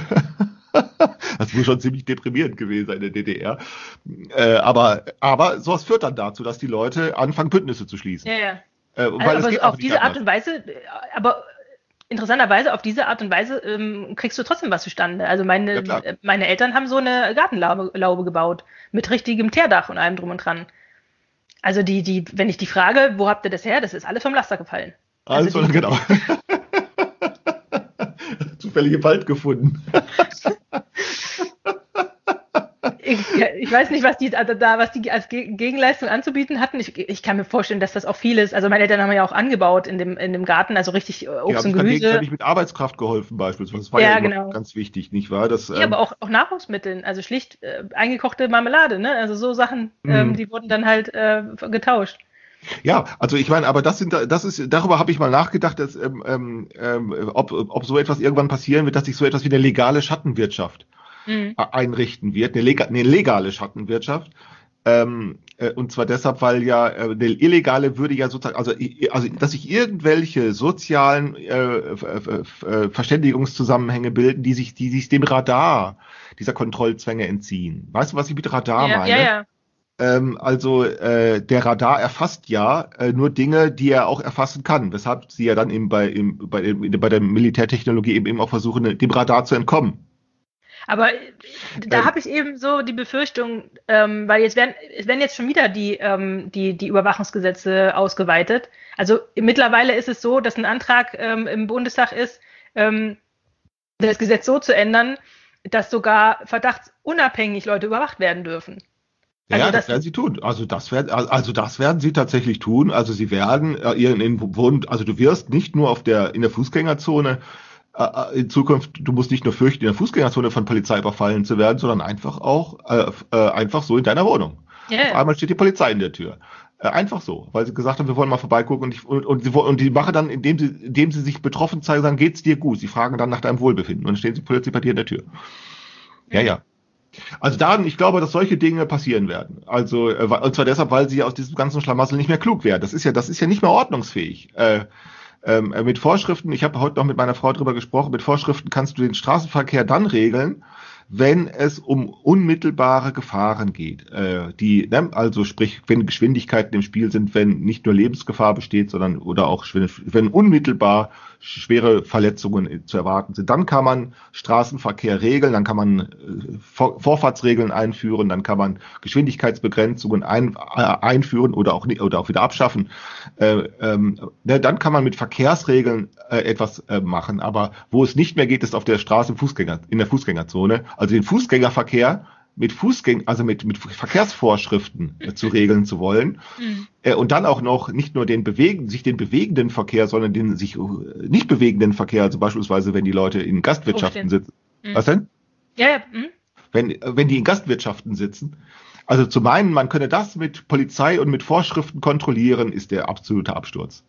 das muss schon ziemlich deprimierend gewesen sein in der D D R. Äh, aber aber sowas führt dann dazu, dass die Leute anfangen Bündnisse zu schließen. Ja, ja. Äh, weil also, es geht auf diese Art und Weise, aber interessanterweise, auf diese Art und Weise ähm, kriegst du trotzdem was zustande. Also meine, ja, meine Eltern haben so eine Gartenlaube Laube gebaut, mit richtigem Teerdach und allem drum und dran. Also die, die, wenn ich die frage, wo habt ihr das her, das ist alles vom Laster gefallen. Also, also die, genau. Zufällig im Wald gefunden. Ich, ich weiß nicht, was die also da, was die als Gegenleistung anzubieten hatten. Ich, ich kann mir vorstellen, dass das auch vieles. Also meine Eltern haben ja auch angebaut in dem in dem Garten, also richtig Obst ja, und Gemüse. Ja, ich mit Arbeitskraft geholfen beispielsweise. Das war ja, ja genau. ganz wichtig, nicht wahr? Das, ja, ähm, aber auch auch Nahrungsmittel, also schlicht äh, eingekochte Marmelade, ne? Also so Sachen, mhm. ähm, die wurden dann halt äh, getauscht. Ja, also ich meine, aber das sind, das ist, darüber habe ich mal nachgedacht, dass, ähm, ähm, ob, ob so etwas irgendwann passieren wird, dass sich so etwas wie eine legale Schattenwirtschaft mhm. einrichten wird, eine, lega, eine legale Schattenwirtschaft. Ähm, äh, und zwar deshalb, weil ja äh, eine illegale würde ja sozusagen, also, also dass sich irgendwelche sozialen äh, äh, Verständigungszusammenhänge bilden, die sich, die sich dem Radar dieser Kontrollzwänge entziehen. Weißt du, was ich mit Radar ja, meine? Ja, ja. Ähm, also äh, der Radar erfasst ja äh, nur Dinge, die er auch erfassen kann, weshalb sie ja dann eben bei, im, bei, bei der Militärtechnologie eben, eben auch versuchen, dem Radar zu entkommen. Aber da ähm, habe ich eben so die Befürchtung, ähm, weil jetzt werden, es werden jetzt schon wieder die, ähm, die, die Überwachungsgesetze ausgeweitet. Also mittlerweile ist es so, dass ein Antrag ähm, im Bundestag ist, ähm, das Gesetz so zu ändern, dass sogar verdachtsunabhängig Leute überwacht werden dürfen. Also ja, das, das werden sie tun. Also das werden, also das werden sie tatsächlich tun. Also sie werden äh, ihren in Wohn, also du wirst nicht nur auf der in der Fußgängerzone äh, in Zukunft, du musst nicht nur fürchten, in der Fußgängerzone von Polizei überfallen zu werden, sondern einfach auch äh, äh, einfach so in deiner Wohnung. Yeah. Auf einmal steht die Polizei in der Tür. Äh, einfach so, weil sie gesagt haben, wir wollen mal vorbeigucken und ich, und, und, sie, und die machen dann, indem sie, indem sie sich betroffen zeigen, sagen, geht's dir gut? Sie fragen dann nach deinem Wohlbefinden und dann stehen sie plötzlich bei dir in der Tür. Ja, ja. Also da, ich glaube, dass solche Dinge passieren werden. Also, äh, und zwar deshalb, weil sie aus diesem ganzen Schlamassel nicht mehr klug werden. Das ist ja, das ist ja nicht mehr ordnungsfähig. Äh, ähm, mit Vorschriften, ich habe heute noch mit meiner Frau drüber gesprochen, mit Vorschriften kannst du den Straßenverkehr dann regeln, wenn es um unmittelbare Gefahren geht, äh, die, ne, also sprich, wenn Geschwindigkeiten im Spiel sind, wenn nicht nur Lebensgefahr besteht, sondern oder auch wenn unmittelbar schwere Verletzungen zu erwarten sind, dann kann man Straßenverkehr regeln, dann kann man äh, Vor- Vorfahrtsregeln einführen, dann kann man Geschwindigkeitsbegrenzungen ein, äh, einführen oder auch nicht, oder auch wieder abschaffen. Äh, ähm, ne, dann kann man mit Verkehrsregeln äh, etwas äh, machen, aber wo es nicht mehr geht, ist auf der Straße im Fußgänger, in der Fußgängerzone. Also den Fußgängerverkehr mit Fußgäng, also mit, mit Verkehrsvorschriften äh, zu regeln zu wollen. Mhm. Äh, und dann auch noch nicht nur den bewegen, sich den bewegenden Verkehr, sondern den sich äh, nicht bewegenden Verkehr, also beispielsweise, wenn die Leute in Gastwirtschaften sitzen. Mhm. Was denn? Ja, ja. Mhm. Wenn, äh, wenn die in Gastwirtschaften sitzen. Also zu meinen, man könne das mit Polizei und mit Vorschriften kontrollieren, ist der absolute Absturz.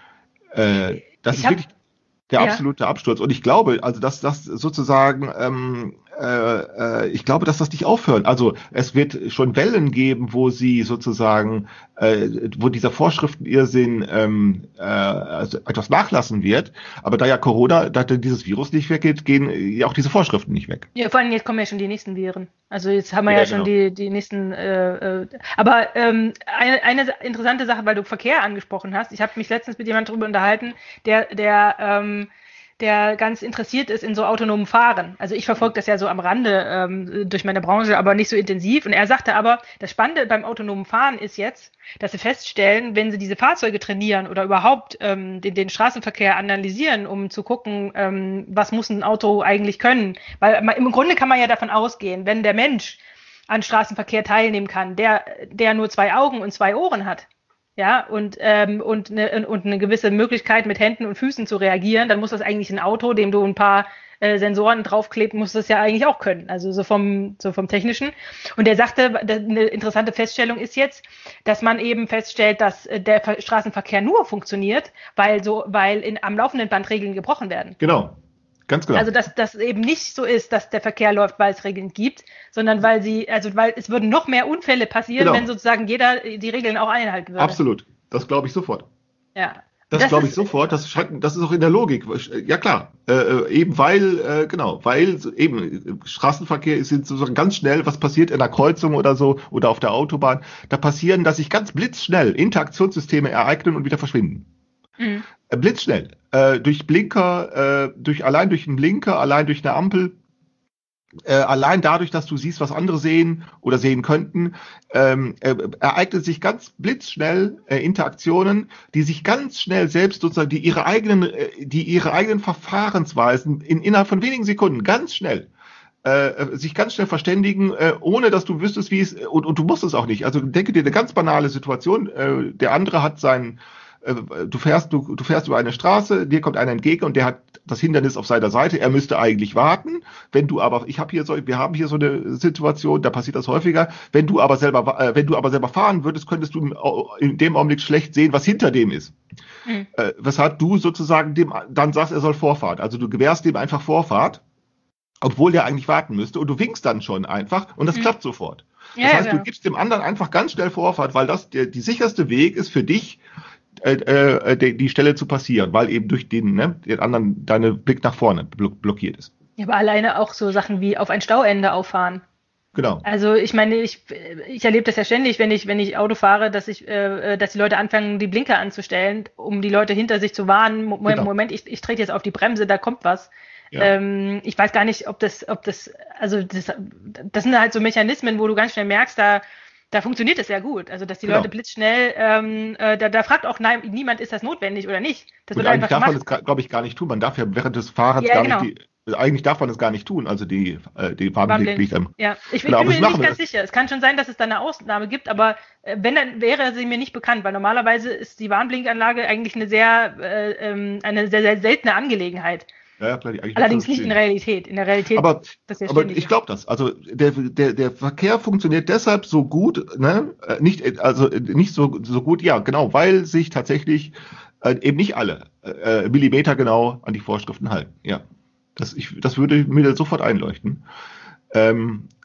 Äh, das ich ist hab, wirklich der ja. absolute Absturz. Und ich glaube, also dass das sozusagen, ähm, äh, äh, ich glaube, dass das nicht aufhören. Also es wird schon Wellen geben, wo sie sozusagen, äh, wo dieser Vorschriftenirrsinn ähm, äh, also etwas nachlassen wird. Aber da ja Corona, da dieses Virus nicht weggeht, gehen ja auch diese Vorschriften nicht weg. Ja, vor allem jetzt kommen ja schon die nächsten Viren. Also jetzt haben wir ja, ja schon genau. die, die nächsten, äh, äh, aber ähm, eine, eine interessante Sache, weil du Verkehr angesprochen hast. Ich habe mich letztens mit jemandem darüber unterhalten, der, der, ähm, der ganz interessiert ist in so autonomen Fahren. Also ich verfolge das ja so am Rande ähm, durch meine Branche, aber nicht so intensiv. Und er sagte aber, das Spannende beim autonomen Fahren ist jetzt, dass sie feststellen, wenn sie diese Fahrzeuge trainieren oder überhaupt ähm, den, den Straßenverkehr analysieren, um zu gucken, ähm, was muss ein Auto eigentlich können. Weil man, im Grunde kann man ja davon ausgehen, wenn der Mensch an Straßenverkehr teilnehmen kann, der, der nur zwei Augen und zwei Ohren hat, ja, und, ähm, und, eine, und eine gewisse Möglichkeit mit Händen und Füßen zu reagieren, dann muss das eigentlich ein Auto, dem du ein paar äh, Sensoren draufklebst, muss das ja eigentlich auch können, also so vom, so vom Technischen. Und er sagte, eine interessante Feststellung ist jetzt, dass man eben feststellt, dass der Straßenverkehr nur funktioniert, weil so, weil in, am laufenden Band Regeln gebrochen werden. Genau. Ganz genau. Also dass das eben nicht so ist, dass der Verkehr läuft, weil es Regeln gibt, sondern weil sie, also weil es würden noch mehr Unfälle passieren, genau. wenn sozusagen jeder die Regeln auch einhalten würde. Absolut. Das glaube ich sofort. Ja. Das, das glaube ich sofort. Das, das ist auch in der Logik. Ja klar. Äh, eben weil, äh, genau, weil eben Straßenverkehr ist sozusagen ganz schnell, was passiert in einer Kreuzung oder so oder auf der Autobahn. Da passieren, dass sich ganz blitzschnell Interaktionssysteme ereignen und wieder verschwinden. Mhm. Äh, blitzschnell. Äh, durch Blinker, äh, durch allein durch einen Blinker, allein durch eine Ampel, äh, allein dadurch, dass du siehst, was andere sehen oder sehen könnten, ähm, äh, ereignen sich ganz blitzschnell äh, Interaktionen, die sich ganz schnell selbst sozusagen, die ihre eigenen, äh, die ihre eigenen Verfahrensweisen in innerhalb von wenigen Sekunden ganz schnell äh, sich ganz schnell verständigen, äh, ohne dass du wüsstest, wie es und, und du musst es auch nicht. Also denke dir eine ganz banale Situation: äh, Der andere hat seinen Du fährst, du, du fährst über eine Straße, dir kommt einer entgegen und der hat das Hindernis auf seiner Seite. Er müsste eigentlich warten. Wenn du aber, ich habe hier so, wir haben hier so eine Situation, da passiert das häufiger. Wenn du aber selber, äh, wenn du aber selber fahren würdest, könntest du in dem Augenblick schlecht sehen, was hinter dem ist. Mhm. Äh, weshalb du sozusagen dem dann sagst, er soll Vorfahrt. Also du gewährst dem einfach Vorfahrt, obwohl der eigentlich warten müsste. Und du winkst dann schon einfach und das mhm. klappt sofort. Das ja, heißt, ja. du gibst dem anderen einfach ganz schnell Vorfahrt, weil das der, die sicherste Weg ist für dich, Äh, äh, die, die Stelle zu passieren, weil eben durch den, ne, den anderen deine Blick nach vorne blo- blockiert ist. Ja, aber alleine auch so Sachen wie auf ein Stauende auffahren. Genau. Also ich meine, ich, ich erlebe das ja ständig, wenn ich, wenn ich Auto fahre, dass ich, äh, dass die Leute anfangen, die Blinker anzustellen, um die Leute hinter sich zu warnen. Mo- genau. Moment, ich, ich trete jetzt auf die Bremse, da kommt was. Ja. Ähm, ich weiß gar nicht, ob das, ob das, also das, das sind halt so Mechanismen, wo du ganz schnell merkst, da Da funktioniert es sehr gut. Also, dass die genau. Leute blitzschnell, ähm, äh, da, da fragt auch nein, niemand, ist das notwendig oder nicht. Das wird einfach darf gemacht. man das, glaube ich, gar nicht tun. Man darf ja während des Fahrens ja, gar genau. nicht, die, eigentlich darf man das gar nicht tun. Also, die, äh, die Warnblick am. Ja, ich, genau, ich bin mir nicht das. ganz sicher. Es kann schon sein, dass es da eine Ausnahme gibt, aber äh, wenn, dann wäre sie mir nicht bekannt, weil normalerweise ist die Warnblinkanlage eigentlich eine sehr, äh, ähm, eine sehr, sehr seltene Angelegenheit. Ja, ja, klar, die allerdings nicht in der Realität. In der Realität aber, das ja aber ich glaube das. Also der, der, der Verkehr funktioniert deshalb so gut, ne? Nicht, also nicht so, so gut, ja, genau, weil sich tatsächlich äh, eben nicht alle äh, Millimeter genau an die Vorschriften halten. Ja, das, ich, das würde mir sofort einleuchten. Ähm,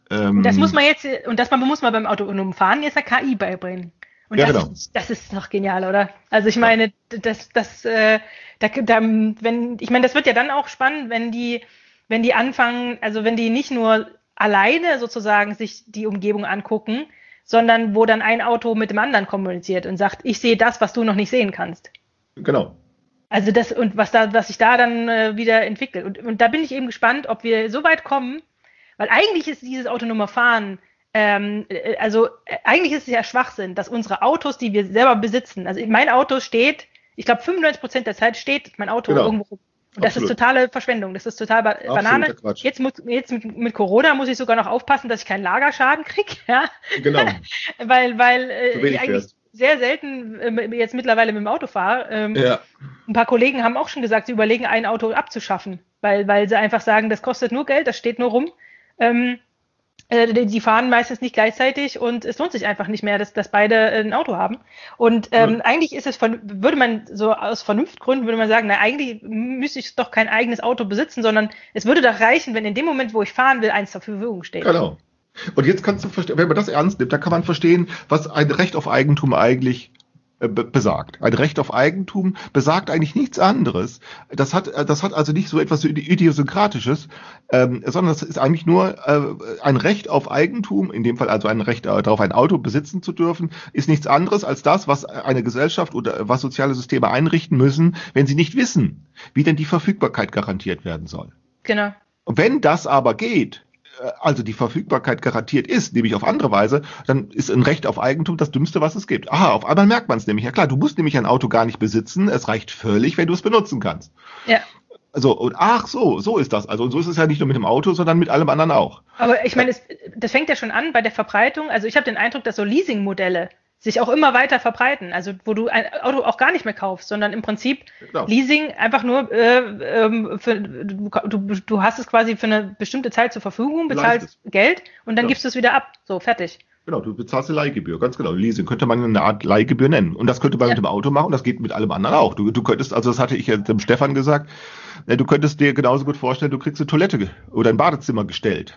Ähm, Das muss man jetzt, und das muss man beim autonomen Fahren jetzt der K I beibringen. Und Ja, das, genau. das ist doch genial, oder? Also ich meine, das, das, äh, da, da, wenn, ich meine, das wird ja dann auch spannend, wenn die, wenn die anfangen, also wenn die nicht nur alleine sozusagen sich die Umgebung angucken, sondern wo dann ein Auto mit dem anderen kommuniziert und sagt, ich sehe das, was du noch nicht sehen kannst. Genau. Also das, und was da, was sich da dann äh, wieder entwickelt. Und, und da bin ich eben gespannt, ob wir so weit kommen, weil eigentlich ist dieses autonome Fahren, ähm, äh, also äh, eigentlich ist es ja Schwachsinn, dass unsere Autos, die wir selber besitzen, also mein Auto steht, ich glaube fünfundneunzig Prozent der Zeit steht mein Auto Genau. irgendwo rum. Und das Absolut. ist totale Verschwendung, das ist total ba Banane. Absoluter Quatsch. Jetzt, muss, jetzt mit, mit Corona muss ich sogar noch aufpassen, dass ich keinen Lagerschaden kriege, ja? Genau. weil, weil äh, So wenig ich eigentlich fährst. sehr selten äh, jetzt mittlerweile mit dem Auto fahre. Ähm, Ja. Ein paar Kollegen haben auch schon gesagt, sie überlegen, ein Auto abzuschaffen, weil, weil sie einfach sagen, das kostet nur Geld, das steht nur rum. Ähm, äh, die, die fahren meistens nicht gleichzeitig und es lohnt sich einfach nicht mehr, dass, dass beide äh, ein Auto haben. Und ähm, Ja. eigentlich ist es, von, würde man so aus Vernunftgründen, würde man sagen, na, eigentlich müsste ich doch kein eigenes Auto besitzen, sondern es würde doch reichen, wenn in dem Moment, wo ich fahren will, eins zur Verfügung steht. Genau. Und jetzt kannst du verstehen, wenn man das ernst nimmt, dann kann man verstehen, was ein Recht auf Eigentum eigentlich äh, be besagt. Ein Recht auf Eigentum besagt eigentlich nichts anderes. Das hat, äh, das hat also nicht so etwas Idiosynkratisches, ähm, sondern es ist eigentlich nur äh, ein Recht auf Eigentum, in dem Fall also ein Recht äh, darauf, ein Auto besitzen zu dürfen, ist nichts anderes als das, was eine Gesellschaft oder was soziale Systeme einrichten müssen, wenn sie nicht wissen, wie denn die Verfügbarkeit garantiert werden soll. Genau. Und wenn das aber geht, also die Verfügbarkeit garantiert ist, nämlich auf andere Weise, dann ist ein Recht auf Eigentum das Dümmste, was es gibt. Aha, auf einmal merkt man es nämlich. Ja klar, du musst nämlich ein Auto gar nicht besitzen. Es reicht völlig, wenn du es benutzen kannst. Ja. So, und ach so, so ist das. Also und so ist es ja nicht nur mit dem Auto, sondern mit allem anderen auch. Aber ich meine, es, das fängt ja schon an bei der Verbreitung. Also ich habe den Eindruck, dass so Leasing-Modelle sich auch immer weiter verbreiten. Also wo du ein Auto auch gar nicht mehr kaufst, sondern im Prinzip Genau. Leasing einfach nur, äh, ähm, für, du, du, du hast es quasi für eine bestimmte Zeit zur Verfügung, bezahlst Geld und dann Ja. gibst du es wieder ab. So, fertig. Genau, du bezahlst eine Leihgebühr, ganz genau. Leasing könnte man eine Art Leihgebühr nennen. Und das könnte man Ja. mit dem Auto machen, das geht mit allem anderen auch. Du, du könntest, also das hatte ich ja dem Stefan gesagt, äh, du könntest dir genauso gut vorstellen, du kriegst eine Toilette ge- oder ein Badezimmer gestellt.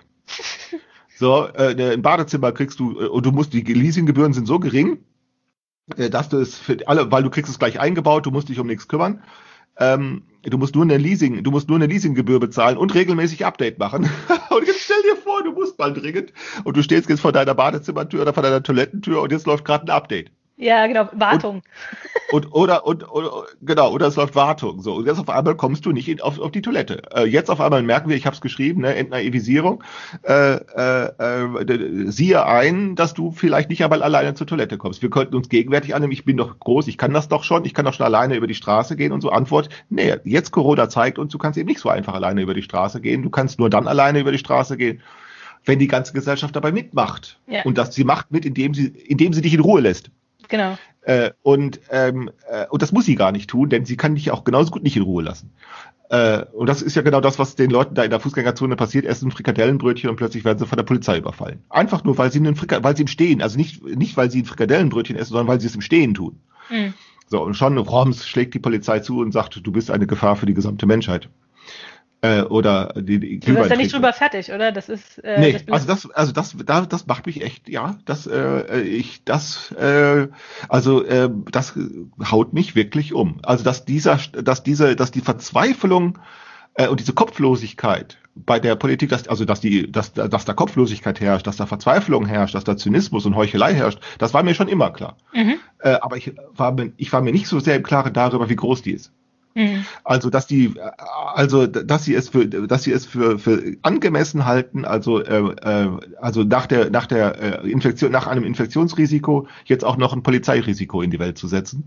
So, äh, ein Badezimmer kriegst du, äh, und du musst, die Leasinggebühren sind so gering, äh, dass du es für alle, weil du kriegst es gleich eingebaut, du musst dich um nichts kümmern. Ähm, du musst nur eine Leasing, du musst nur eine Leasinggebühr bezahlen und regelmäßig Update machen. Und jetzt stell dir vor, du musst mal dringend und du stehst jetzt vor deiner Badezimmertür oder vor deiner Toilettentür und jetzt läuft gerade ein Update. Ja, genau, Wartung. Und, oder, und, oder, genau, oder es läuft Wartung. So, und jetzt auf einmal kommst du nicht in, auf, auf die Toilette. Äh, jetzt auf einmal merken wir, ich habe es geschrieben, ne, Entnaivisierung, äh, äh, äh, siehe ein, dass du vielleicht nicht einmal alleine zur Toilette kommst. Wir könnten uns gegenwärtig annehmen, ich bin doch groß, ich kann das doch schon, ich kann doch schon alleine über die Straße gehen und so. Antwort, nee, jetzt Corona zeigt uns, du kannst eben nicht so einfach alleine über die Straße gehen. Du kannst nur dann alleine über die Straße gehen, wenn die ganze Gesellschaft dabei mitmacht. Ja. Und das, sie macht mit, indem sie, indem sie dich in Ruhe lässt. Genau. Äh, und, ähm, äh, und das muss sie gar nicht tun, denn sie kann dich auch genauso gut nicht in Ruhe lassen. Äh, und das ist ja genau das, was den Leuten da in der Fußgängerzone passiert. Essen ein Frikadellenbrötchen und plötzlich werden sie von der Polizei überfallen. Einfach nur, weil sie, einen Frika weil sie im Stehen, also nicht, nicht weil sie ein Frikadellenbrötchen essen, sondern weil sie es im Stehen tun. Mhm. So, und schon Roms schlägt die Polizei zu und sagt, du bist eine Gefahr für die gesamte Menschheit. Äh, oder die, die Du wirst da nicht Glühweintrinker. drüber fertig, oder? Das ist, äh, Nee, das also das, also das, da, das macht mich echt, ja, das, äh, ich, das, äh, also äh, das haut mich wirklich um. Also dass dieser, dass diese, dass die Verzweiflung äh, und diese Kopflosigkeit bei der Politik, dass, also dass die, dass, dass da Kopflosigkeit herrscht, dass da Verzweiflung herrscht, dass da Zynismus und Heuchelei herrscht, das war mir schon immer klar. Mhm. Äh, aber ich war mir, ich war mir nicht so sehr im Klaren darüber, wie groß die ist. Mhm. Also, dass die, also, dass sie es für, dass sie es für, für angemessen halten, also, äh, äh, also nach der, nach der äh, Infektion, nach einem Infektionsrisiko jetzt auch noch ein Polizeirisiko in die Welt zu setzen.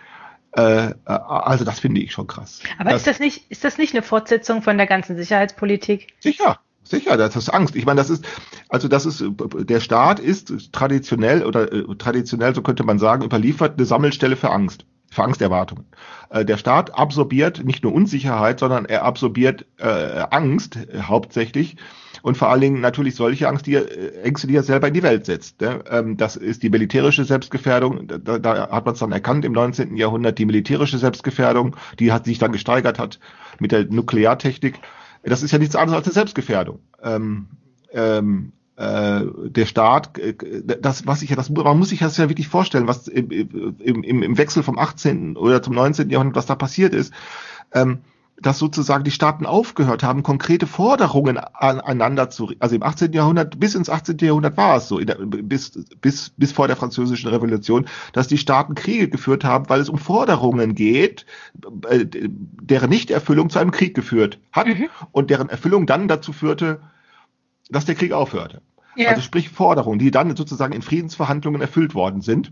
Äh, äh, also, das finde ich schon krass. Aber das, ist das nicht, ist das nicht eine Fortsetzung von der ganzen Sicherheitspolitik? Sicher. Sicher, das ist Angst. Ich meine, das ist, also das ist, der Staat ist traditionell oder äh, traditionell, so könnte man sagen, überliefert eine Sammelstelle für Angst. Für Angsterwartungen. Äh, der Staat absorbiert nicht nur Unsicherheit, sondern er absorbiert äh, Angst äh, hauptsächlich und vor allen Dingen natürlich solche Angst, die er, äh, Ängste, die er selber in die Welt setzt. Ne? Ähm, das ist die militärische Selbstgefährdung. Da, da hat man es dann erkannt im neunzehnten Jahrhundert, die militärische Selbstgefährdung, die hat sich dann gesteigert hat mit der Nukleartechnik. Das ist ja nichts anderes als eine Selbstgefährdung. Ähm, ähm, äh, der Staat, äh, das, was ich ja, das, man muss sich das ja wirklich vorstellen, was im, im, im Wechsel vom achtzehnten oder zum neunzehnten Jahrhundert, was da passiert ist, ähm, dass sozusagen die Staaten aufgehört haben, konkrete Forderungen aneinander zu, also im achtzehnten Jahrhundert, bis ins achtzehnten Jahrhundert war es so, in der, bis, bis, bis vor der Französischen Revolution, dass die Staaten Kriege geführt haben, weil es um Forderungen geht, äh, deren Nichterfüllung zu einem Krieg geführt hat mhm. und deren Erfüllung dann dazu führte, dass der Krieg aufhörte. Ja. Also sprich Forderungen, die dann sozusagen in Friedensverhandlungen erfüllt worden sind.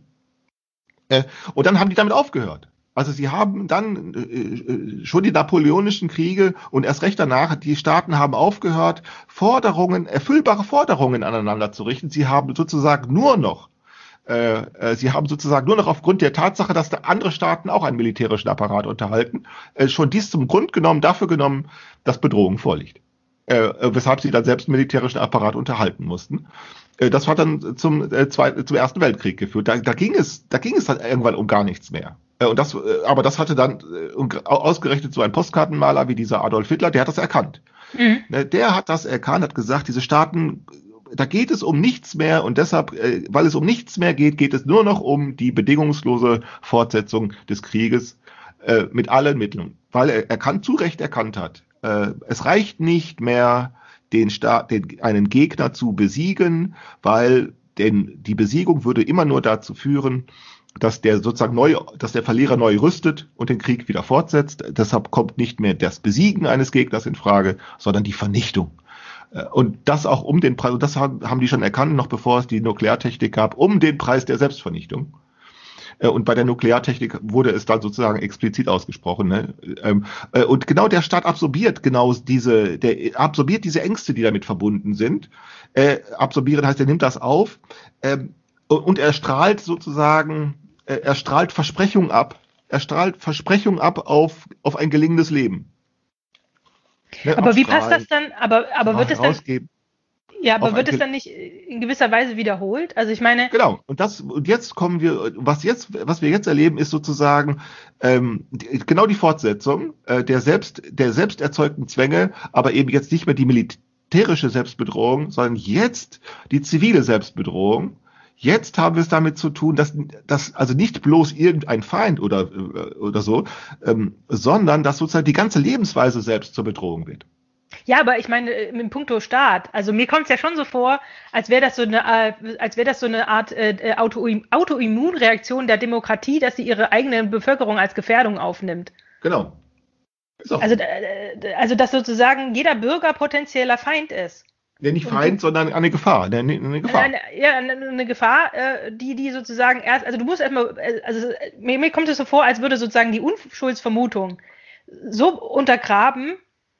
Äh, und dann haben die damit aufgehört. Also sie haben dann äh, schon die napoleonischen Kriege und erst recht danach, die Staaten haben aufgehört, Forderungen, erfüllbare Forderungen aneinander zu richten. Sie haben sozusagen nur noch, äh, äh, sie haben sozusagen nur noch aufgrund der Tatsache, dass da andere Staaten auch einen militärischen Apparat unterhalten, äh, schon dies zum Grund genommen, dafür genommen, dass Bedrohung vorliegt. Äh, weshalb sie dann selbst einen militärischen Apparat unterhalten mussten. Äh, das hat dann zum, äh, zweiten, zum Ersten Weltkrieg geführt. Da, da ging es, da ging es dann irgendwann um gar nichts mehr. Und das, aber das hatte dann ausgerechnet so ein Postkartenmaler wie dieser Adolf Hitler, der hat das erkannt. Mhm. Der hat das erkannt, hat gesagt, diese Staaten, da geht es um nichts mehr und deshalb, weil es um nichts mehr geht, geht es nur noch um die bedingungslose Fortsetzung des Krieges äh, mit allen Mitteln. Weil er, er kann zu Recht erkannt hat, äh, es reicht nicht mehr, den Staat, den, einen Gegner zu besiegen, weil denn die Besiegung würde immer nur dazu führen, dass der sozusagen neu, dass der Verlierer neu rüstet und den Krieg wieder fortsetzt. Deshalb kommt nicht mehr das Besiegen eines Gegners in Frage, sondern die Vernichtung. Und das auch um den Preis, das haben die schon erkannt, noch bevor es die Nukleartechnik gab, um den Preis der Selbstvernichtung. Und bei der Nukleartechnik wurde es dann sozusagen explizit ausgesprochen. Ne? Und genau der Staat absorbiert genau diese, der absorbiert diese Ängste, die damit verbunden sind. Absorbieren heißt, er nimmt das auf. Und er strahlt sozusagen, er strahlt Versprechung ab. Er strahlt Versprechung ab auf, auf ein gelingendes Leben. Ne, aber wie passt das dann? Aber, aber wird es dann, ja, aber wird es dann nicht in gewisser Weise wiederholt? Also ich meine. Genau. Und das, und jetzt kommen wir, was jetzt, was wir jetzt erleben, ist sozusagen, ähm, die, genau die Fortsetzung, äh, der selbst, der selbst erzeugten Zwänge, aber eben jetzt nicht mehr die militärische Selbstbedrohung, sondern jetzt die zivile Selbstbedrohung. Jetzt haben wir es damit zu tun, dass, dass also nicht bloß irgendein Feind oder, oder so, ähm, sondern dass sozusagen die ganze Lebensweise selbst zur Bedrohung wird. Ja, aber ich meine, im Punkto Staat, also mir kommt es ja schon so vor, als wäre das so eine, als wäre das so eine Art äh, Autoim- Autoimmunreaktion der Demokratie, dass sie ihre eigene Bevölkerung als Gefährdung aufnimmt. Genau. So. Also, äh, also, dass sozusagen jeder Bürger potenzieller Feind ist. Ja, nicht Feind, und, sondern eine Gefahr. Eine, eine Gefahr. Eine, ja, eine, eine Gefahr, äh, die, die sozusagen erst, also du musst erstmal, also mir, mir kommt es so vor, als würde sozusagen die Unschuldsvermutung so untergraben,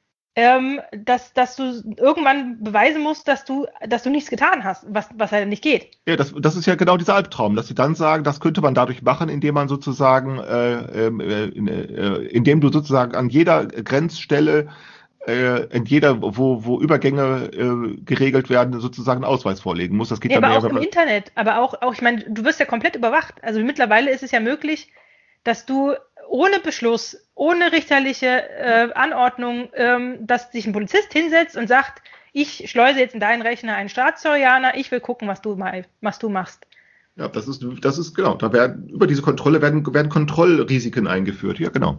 ähm, dass, dass du irgendwann beweisen musst, dass du, dass du nichts getan hast, was, was halt nicht geht. Ja, das, das ist ja genau dieser Albtraum, dass sie dann sagen, das könnte man dadurch machen, indem man sozusagen, äh, äh, äh, indem du sozusagen an jeder Grenzstelle Äh, in jeder, wo, wo Übergänge äh, geregelt werden, sozusagen einen Ausweis vorlegen muss. Das geht ja, dann aber mehr, auch im Internet, aber auch, auch, ich meine, du wirst ja komplett überwacht. Also mittlerweile ist es ja möglich, dass du ohne Beschluss, ohne richterliche äh, Anordnung, ähm, dass sich ein Polizist hinsetzt und sagt, ich schleuse jetzt in deinen Rechner einen Staatstrojaner, ich will gucken, was du mal, was du machst. Ja, das ist, das ist genau. Da werden über diese Kontrolle werden, werden Kontrollrisiken eingeführt. Ja, genau.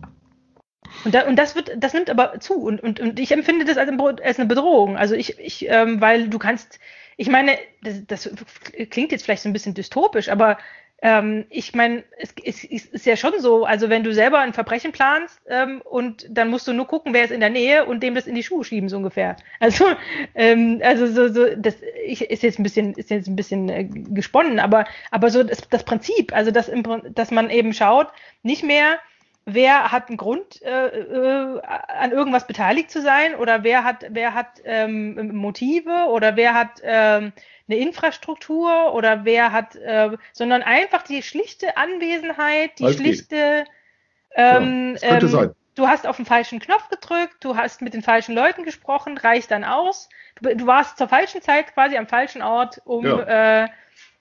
Und, da, und das wird, das nimmt aber zu und, und, und ich empfinde das als, als eine Bedrohung. Also ich, ich, ähm, weil du kannst, ich meine, das, das klingt jetzt vielleicht so ein bisschen dystopisch, aber ähm, ich meine, es, es, es ist ja schon so, also wenn du selber ein Verbrechen planst ähm, und dann musst du nur gucken, wer ist in der Nähe und dem das in die Schuhe schieben, so ungefähr. Also, ähm, also so, so, das ich, ist jetzt ein bisschen, ist jetzt ein bisschen äh, gesponnen, aber, aber so das, das Prinzip, also dass, im, dass man eben schaut, nicht mehr wer hat einen Grund, äh, äh, an irgendwas beteiligt zu sein oder wer hat, wer hat ähm, Motive oder wer hat ähm, eine Infrastruktur oder wer hat, äh, sondern einfach die schlichte Anwesenheit, die Alles schlichte, ähm, ja, könnte ähm, sein. Du hast auf den falschen Knopf gedrückt, du hast mit den falschen Leuten gesprochen, reicht dann aus. Du, du warst zur falschen Zeit quasi am falschen Ort, um, ja. äh,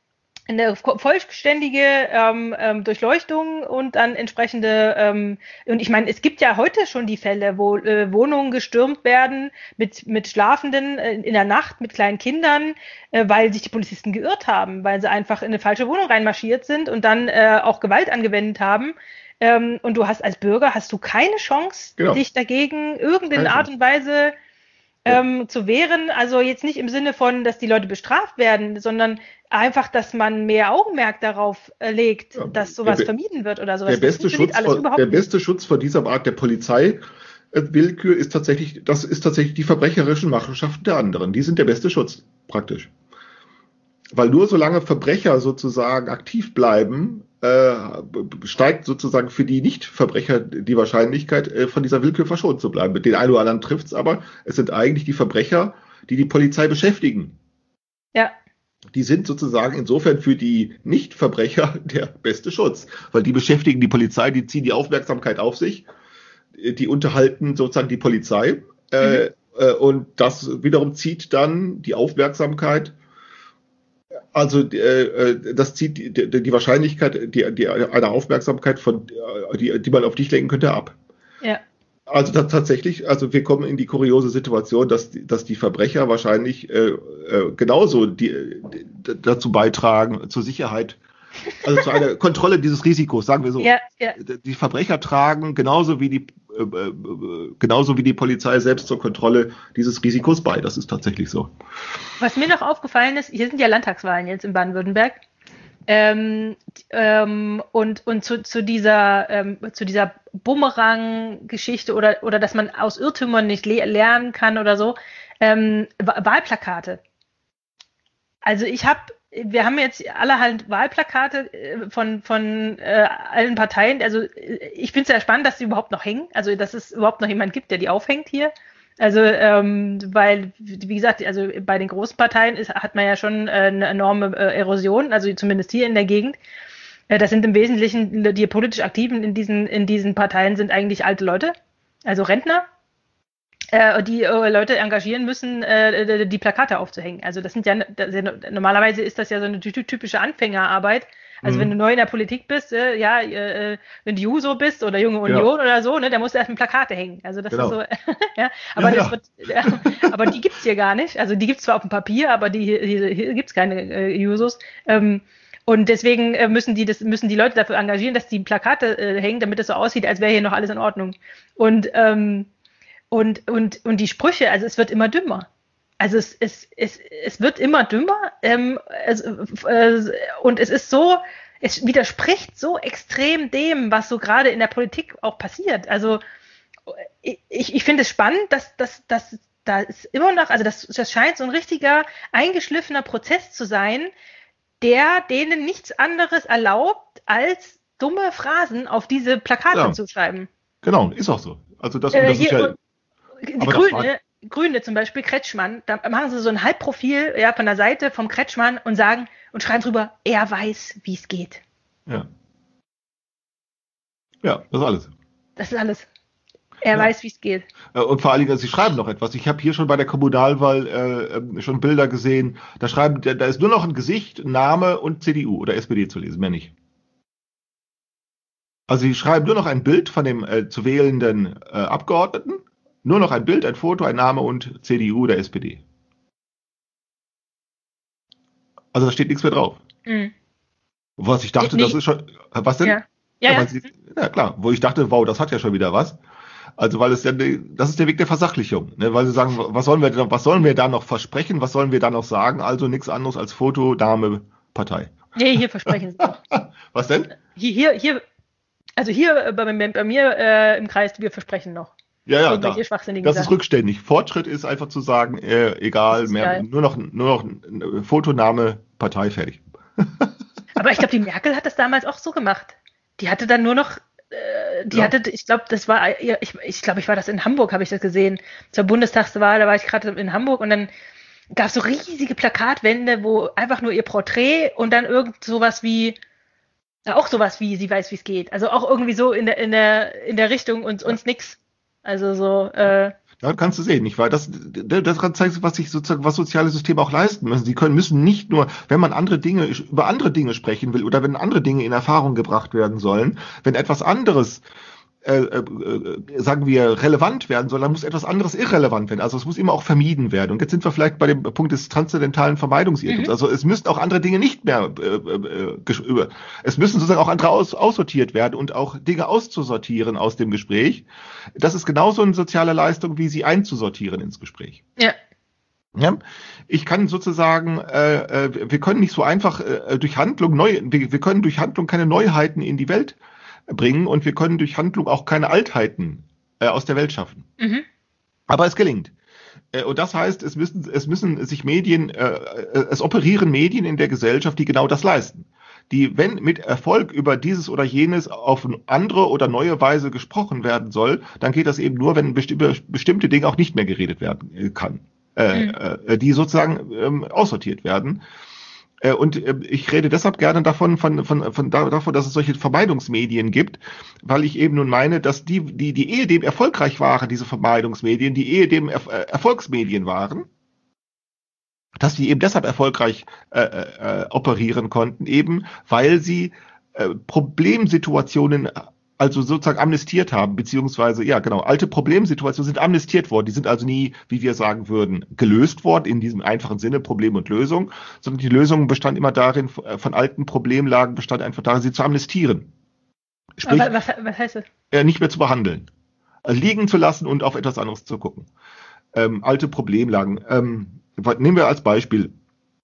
eine vollständige ähm, ähm, Durchleuchtung und dann entsprechende, ähm, und ich meine, es gibt ja heute schon die Fälle, wo äh, Wohnungen gestürmt werden mit, mit Schlafenden äh, in der Nacht, mit kleinen Kindern, äh, weil sich die Polizisten geirrt haben, weil sie einfach in eine falsche Wohnung reinmarschiert sind und dann äh, auch Gewalt angewendet haben. Ähm, und du hast als Bürger, hast du keine Chance, Genau. dich dagegen irgendeine Keine Art und Weise ähm, zu wehren. Also jetzt nicht im Sinne von, dass die Leute bestraft werden, sondern einfach, dass man mehr Augenmerk darauf äh, legt, Ja, dass sowas der, vermieden wird oder sowas. der beste Das funktioniert Schutz alles vor, überhaupt der nicht. beste Schutz vor dieser Art der Polizeiwillkür ist tatsächlich, das ist tatsächlich die verbrecherischen Machenschaften der anderen. Die sind der beste Schutz, praktisch. Weil nur solange Verbrecher sozusagen aktiv bleiben, äh, steigt sozusagen für die Nicht-Verbrecher die Wahrscheinlichkeit, äh, von dieser Willkür verschont zu bleiben. Mit den einen oder anderen trifft es aber. Es sind eigentlich die Verbrecher, die die Polizei beschäftigen. Ja. Die sind sozusagen insofern für die Nicht-Verbrecher der beste Schutz. Weil die beschäftigen die Polizei, die ziehen die Aufmerksamkeit auf sich, die unterhalten sozusagen die Polizei. Mhm. Äh, äh, und das wiederum zieht dann die Aufmerksamkeit. Also äh, das zieht die, die, die Wahrscheinlichkeit die, die, einer Aufmerksamkeit, von, die, die man auf dich lenken könnte, ab. Ja. Also das, tatsächlich, also wir kommen in die kuriose Situation, dass, dass die Verbrecher wahrscheinlich äh, äh, genauso die, die, dazu beitragen, zur Sicherheit, also zu einer Kontrolle dieses Risikos, sagen wir so. Ja, ja. Die Verbrecher tragen genauso wie die äh, äh, genauso wie die Polizei selbst zur Kontrolle dieses Risikos bei. Das ist tatsächlich so. Was mir noch aufgefallen ist, hier sind ja Landtagswahlen jetzt in Baden-Württemberg. Ähm, ähm, und und zu, zu dieser ähm, zu dieser Bumerang-Geschichte oder oder dass man aus Irrtümern nicht le- lernen kann oder so, ähm, Wahlplakate. Also ich habe wir haben jetzt allerhand Wahlplakate von, von äh, allen Parteien. Also ich finde es sehr spannend, dass sie überhaupt noch hängen. Also dass es überhaupt noch jemand gibt, der die aufhängt hier. Also ähm, weil, wie gesagt, also bei den großen Parteien ist, hat man ja schon äh, eine enorme äh, Erosion, also zumindest hier in der Gegend. Äh, das sind im Wesentlichen, die politisch Aktiven in diesen, in diesen Parteien sind eigentlich alte Leute, also Rentner, äh, die äh, Leute engagieren müssen, äh, die Plakate aufzuhängen. Also das sind ja, das, normalerweise ist das ja so eine typische Anfängerarbeit. Also mhm. wenn du neu in der Politik bist, äh, ja, äh, wenn du Juso bist oder Junge Union ja. oder so, ne, dann musst du erstmal Plakate hängen. Also das genau. ist so, ja, aber ja, das ja. Wird, ja, aber die gibt's hier gar nicht. Also die gibt's zwar auf dem Papier, aber die hier, hier gibt's keine äh, Jusos. Ähm, und deswegen äh, müssen die das müssen die Leute dafür engagieren, dass die Plakate äh, hängen, damit es so aussieht, als wäre hier noch alles in Ordnung. Und ähm, und und und die Sprüche, also es wird immer dümmer. Also es, es, es, es wird immer dümmer ähm, es, äh, und es ist so, es widerspricht so extrem dem, was so gerade in der Politik auch passiert. Also ich, ich finde es spannend, dass, dass, dass da ist immer noch, also das, das scheint so ein richtiger, eingeschliffener Prozess zu sein, der denen nichts anderes erlaubt, als dumme Phrasen auf diese Plakate ja. zu schreiben. Genau, ist auch so. Also das, äh, das ist ja... Die Grüne, Grüne zum Beispiel, Kretschmann, da machen sie so ein Halbprofil ja, von der Seite vom Kretschmann und sagen und schreiben drüber, er weiß, wie es geht. Ja. Ja, das ist alles. Das ist alles. Er ja. weiß, wie es geht. Und vor allen Dingen, sie schreiben noch etwas. Ich habe hier schon bei der Kommunalwahl äh, schon Bilder gesehen. Da schreiben, da ist nur noch ein Gesicht, Name und C D U oder S P D zu lesen, mehr nicht. Also sie schreiben nur noch ein Bild von dem äh, zu wählenden äh, Abgeordneten. Nur noch ein Bild, ein Foto, ein Name und C D U oder S P D. Also da steht nichts mehr drauf. Mhm. Was ich dachte, nee. das ist schon... Was denn? Ja, ja, ja. Sieht, ja, klar. Wo ich dachte, wow, das hat ja schon wieder was. Also weil es ja, das ist der Weg der Versachlichung. Ne? Weil sie sagen, was sollen wir, was sollen wir da noch versprechen? Was sollen wir da noch sagen? Also nichts anderes als Foto, Name, Partei. Nee, hier versprechen sie. Was denn? Hier, hier, hier also hier bei, bei mir äh, im Kreis, wir versprechen noch. Ja, ja, da, das Sachen. Ist rückständig. Fortschritt ist einfach zu sagen, äh, egal, mehr, nur noch, nur noch Fotoname, Partei, fertig. Aber ich glaube, die Merkel hat das damals auch so gemacht. Die hatte dann nur noch, äh, die ja. hatte, ich glaube, das war, ich, ich glaube, ich war das in Hamburg, habe ich das gesehen. Zur Bundestagswahl, da war ich gerade in Hamburg und dann gab es so riesige Plakatwände, wo einfach nur ihr Porträt und dann irgend sowas wie, ja, auch sowas wie, sie weiß, wie es geht. Also auch irgendwie so in der, in der, in der Richtung uns, uns nix. Also so, äh, Ja, kannst du sehen, nicht wahr? Das, das zeigt, was sich sozusagen, was soziale Systeme auch leisten müssen. Sie können, müssen nicht nur, wenn man andere Dinge, über andere Dinge sprechen will oder wenn andere Dinge in Erfahrung gebracht werden sollen, wenn etwas anderes, äh, äh, sagen wir, relevant werden soll, dann muss etwas anderes irrelevant werden. Also es muss immer auch vermieden werden. Und jetzt sind wir vielleicht bei dem Punkt des transzendentalen Vermeidungsirrtums. Mhm. Also es müssen auch andere Dinge nicht mehr, äh, äh, es müssen sozusagen auch andere aus, aussortiert werden und auch Dinge auszusortieren aus dem Gespräch. Das ist genauso eine soziale Leistung, wie sie einzusortieren ins Gespräch. Ja. Ja, ich kann sozusagen, äh, wir können nicht so einfach äh, durch Handlung neu, wir, wir können durch Handlung keine Neuheiten in die Welt bringen und wir können durch Handlung auch keine Altheiten äh, aus der Welt schaffen. Mhm. Aber es gelingt. Äh, und das heißt, es müssen, es müssen sich Medien, äh, es operieren Medien in der Gesellschaft, die genau das leisten. Die, wenn mit Erfolg über dieses oder jenes auf andere oder neue Weise gesprochen werden soll, dann geht das eben nur, wenn besti- über bestimmte Dinge auch nicht mehr geredet werden kann. Äh, mhm. äh, die sozusagen ähm, aussortiert werden. Äh, und äh, ich rede deshalb gerne davon, von, von, von davon, dass es solche Vermeidungsmedien gibt, weil ich eben nun meine, dass die, die, die ehedem erfolgreich waren, diese Vermeidungsmedien, die ehedem er, äh, Erfolgsmedien waren, dass die eben deshalb erfolgreich äh, äh, operieren konnten, eben weil sie äh, Problemsituationen also sozusagen amnestiert haben, beziehungsweise, ja genau, alte Problemsituationen sind amnestiert worden. Die sind also nie, wie wir sagen würden, gelöst worden, in diesem einfachen Sinne Problem und Lösung, sondern die Lösung bestand immer darin, von alten Problemlagen bestand einfach darin, sie zu amnestieren. Sprich, Aber was, was heißt das? Äh, nicht mehr zu behandeln. Also liegen zu lassen und auf etwas anderes zu gucken. Ähm, alte Problemlagen. Ähm, nehmen wir als Beispiel.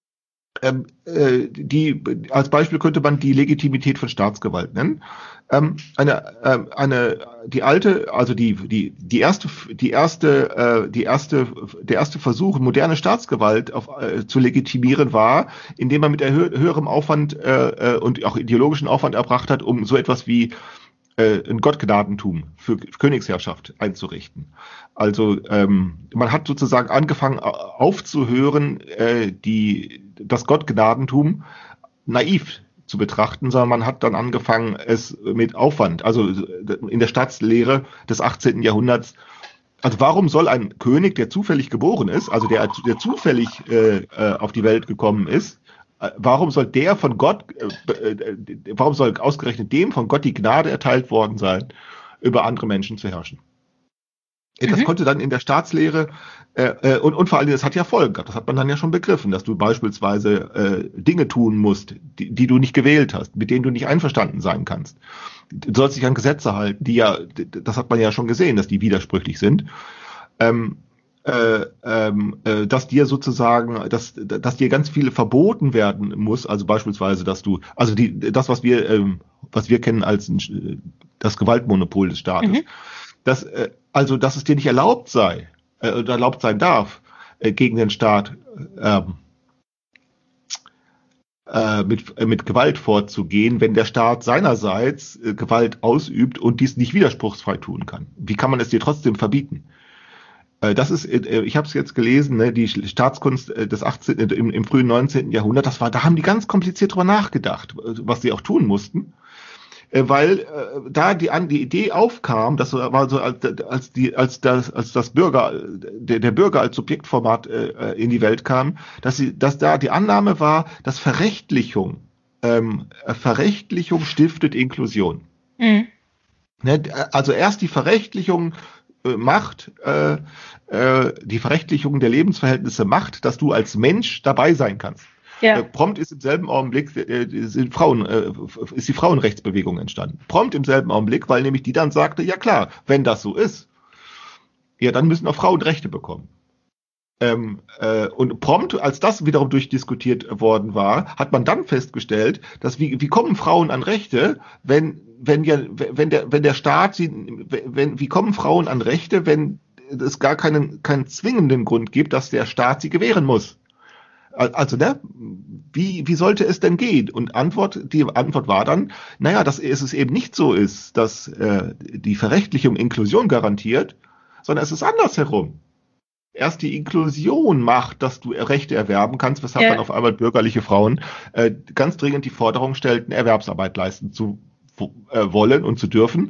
Ähm, äh, die, als Beispiel könnte man die Legitimität von Staatsgewalt nennen. Ähm, eine, äh, eine, die alte, also die, die, die erste, die erste, äh, die erste, der erste Versuch, moderne Staatsgewalt auf, äh, zu legitimieren war, indem man mit erhö- höherem Aufwand äh, und auch ideologischen Aufwand erbracht hat, um so etwas wie äh, ein Gottgnadentum für Königsherrschaft einzurichten. Also ähm, man hat sozusagen angefangen aufzuhören, äh, die das Gottgnadentum naiv zu betrachten, sondern man hat dann angefangen, es mit Aufwand, also in der Staatslehre des achtzehnten Jahrhunderts, also warum soll ein König, der zufällig geboren ist, also der, der zufällig äh, auf die Welt gekommen ist, warum soll der von Gott, äh, warum soll ausgerechnet dem von Gott die Gnade erteilt worden sein, über andere Menschen zu herrschen? Das mhm. konnte dann in der Staatslehre äh, und, und vor allem, das hat ja Folgen gehabt. Das hat man dann ja schon begriffen, dass du beispielsweise äh, Dinge tun musst, die, die du nicht gewählt hast, mit denen du nicht einverstanden sein kannst. Du sollst dich an Gesetze halten, die ja, das hat man ja schon gesehen, dass die widersprüchlich sind. Ähm, äh, äh, dass dir sozusagen, dass, dass dir ganz viel verboten werden muss, also beispielsweise, dass du, also die, das, was wir, ähm, was wir kennen als ein, das Gewaltmonopol des Staates. Mhm. Dass, äh, also, dass es dir nicht erlaubt sei, äh, oder erlaubt sein darf, äh, gegen den Staat äh, äh, mit, äh, mit Gewalt vorzugehen, wenn der Staat seinerseits äh, Gewalt ausübt und dies nicht widerspruchsfrei tun kann. Wie kann man es dir trotzdem verbieten? Äh, das ist, äh, ich habe es jetzt gelesen, ne, die Staatskunst äh, des achtzehnten im, im frühen neunzehnten Jahrhundert, das war, da haben die ganz kompliziert drüber nachgedacht, was sie auch tun mussten. Weil äh, da die an die Idee aufkam, das war so als, als die als das als das Bürger der, der Bürger als Subjektformat äh, in die Welt kam, dass sie dass da die Annahme war, dass Verrechtlichung ähm, Verrechtlichung stiftet Inklusion. Mhm. Ne, also erst die Verrechtlichung äh, macht äh, äh, die Verrechtlichung der Lebensverhältnisse macht, dass du als Mensch dabei sein kannst. Ja. Äh, prompt ist im selben Augenblick äh, sind Frauen, äh, ist die Frauenrechtsbewegung entstanden. Prompt im selben Augenblick, weil nämlich die dann sagte, ja klar, wenn das so ist, ja, dann müssen auch Frauen Rechte bekommen. Ähm, äh, und prompt, als das wiederum durchdiskutiert worden war, hat man dann festgestellt, dass wie, wie kommen Frauen an Rechte, wenn, wenn ja, wenn der, wenn der Staat sie, wenn, wie kommen Frauen an Rechte, wenn es gar keinen, keinen zwingenden Grund gibt, dass der Staat sie gewähren muss? Also, ne, wie, wie sollte es denn gehen? Und Antwort, die Antwort war dann, naja, dass es eben nicht so ist, dass äh, die Verrechtlichung Inklusion garantiert, sondern es ist andersherum. Erst die Inklusion macht, dass du Rechte erwerben kannst, weshalb ja. dann auf einmal bürgerliche Frauen äh, ganz dringend die Forderung stellten, Erwerbsarbeit leisten zu äh, wollen und zu dürfen,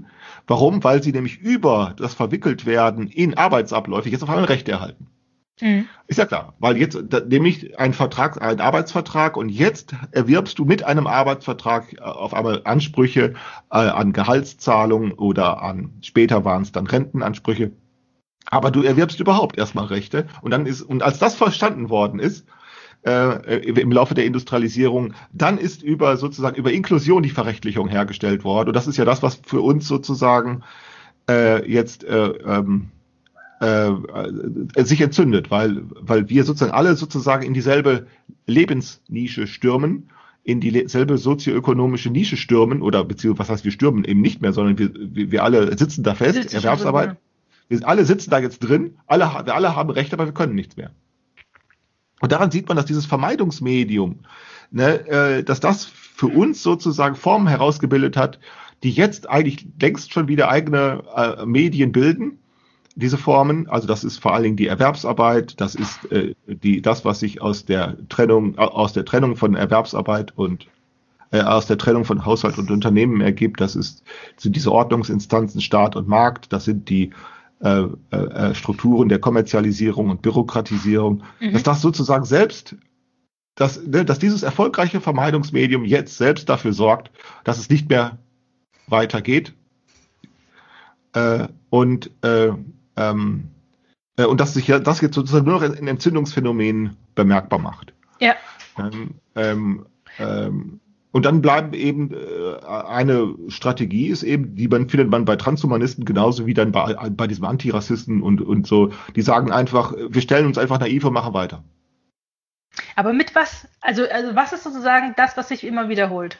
Warum? Weil sie nämlich über das Verwickeltwerden in Arbeitsabläufe jetzt auf einmal Rechte erhalten. Mhm. Ist ja klar, weil jetzt da, nämlich ein Vertrag, ein Arbeitsvertrag und jetzt erwirbst du mit einem Arbeitsvertrag äh, auf einmal Ansprüche äh, an Gehaltszahlungen oder an, später waren es dann Rentenansprüche. Aber du erwirbst überhaupt erstmal Rechte und dann ist, und als das verstanden worden ist, äh, im Laufe der Industrialisierung, dann ist über sozusagen über Inklusion die Verrechtlichung hergestellt worden. Und das ist ja das, was für uns sozusagen äh, jetzt äh, ähm, äh, sich entzündet, weil, weil wir sozusagen alle sozusagen in dieselbe Lebensnische stürmen, in dieselbe sozioökonomische Nische stürmen, oder beziehungsweise, was heißt, wir stürmen eben nicht mehr, sondern wir, wir alle sitzen da fest, Sitz Erwerbsarbeit. Wir alle sitzen da jetzt drin, alle, wir alle haben Rechte, aber wir können nichts mehr. Und daran sieht man, dass dieses Vermeidungsmedium, ne, äh, dass das für uns sozusagen Formen herausgebildet hat, die jetzt eigentlich längst schon wieder eigene äh, Medien bilden, diese Formen. Also das ist vor allen Dingen die Erwerbsarbeit, das ist äh, die das, was sich aus der Trennung aus der Trennung von Erwerbsarbeit und äh, aus der Trennung von Haushalt und Unternehmen ergibt. Das ist sind diese Ordnungsinstanzen Staat und Markt. Das sind die äh, äh, Strukturen der Kommerzialisierung und Bürokratisierung. Mhm. Dass das sozusagen selbst dass, ne, dass dieses erfolgreiche Vermeidungsmedium jetzt selbst dafür sorgt, dass es nicht mehr weitergeht äh, und äh, ähm, äh, und dass sich ja das jetzt sozusagen nur noch in Entzündungsphänomenen bemerkbar macht. Ja. Ähm, ähm, ähm, und dann bleiben eben äh, eine Strategie ist eben, die man findet man bei Transhumanisten genauso wie dann bei, bei diesem Antirassisten und und so. Die sagen einfach, wir stellen uns einfach naiv und machen weiter. Aber mit was? Also also was ist sozusagen das, was sich immer wiederholt?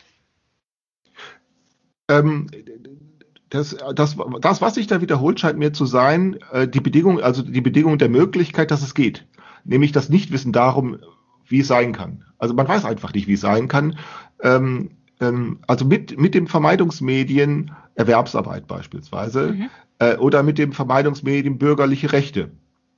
Ähm, Das, das, das, was sich da wiederholt, scheint mir zu sein, äh, die Bedingung, also die Bedingung der Möglichkeit, dass es geht. Nämlich das Nichtwissen darum, wie es sein kann. Also man weiß einfach nicht, wie es sein kann. Ähm, ähm, also mit, mit dem Vermeidungsmedien Erwerbsarbeit beispielsweise mhm. äh, oder mit dem Vermeidungsmedium bürgerliche Rechte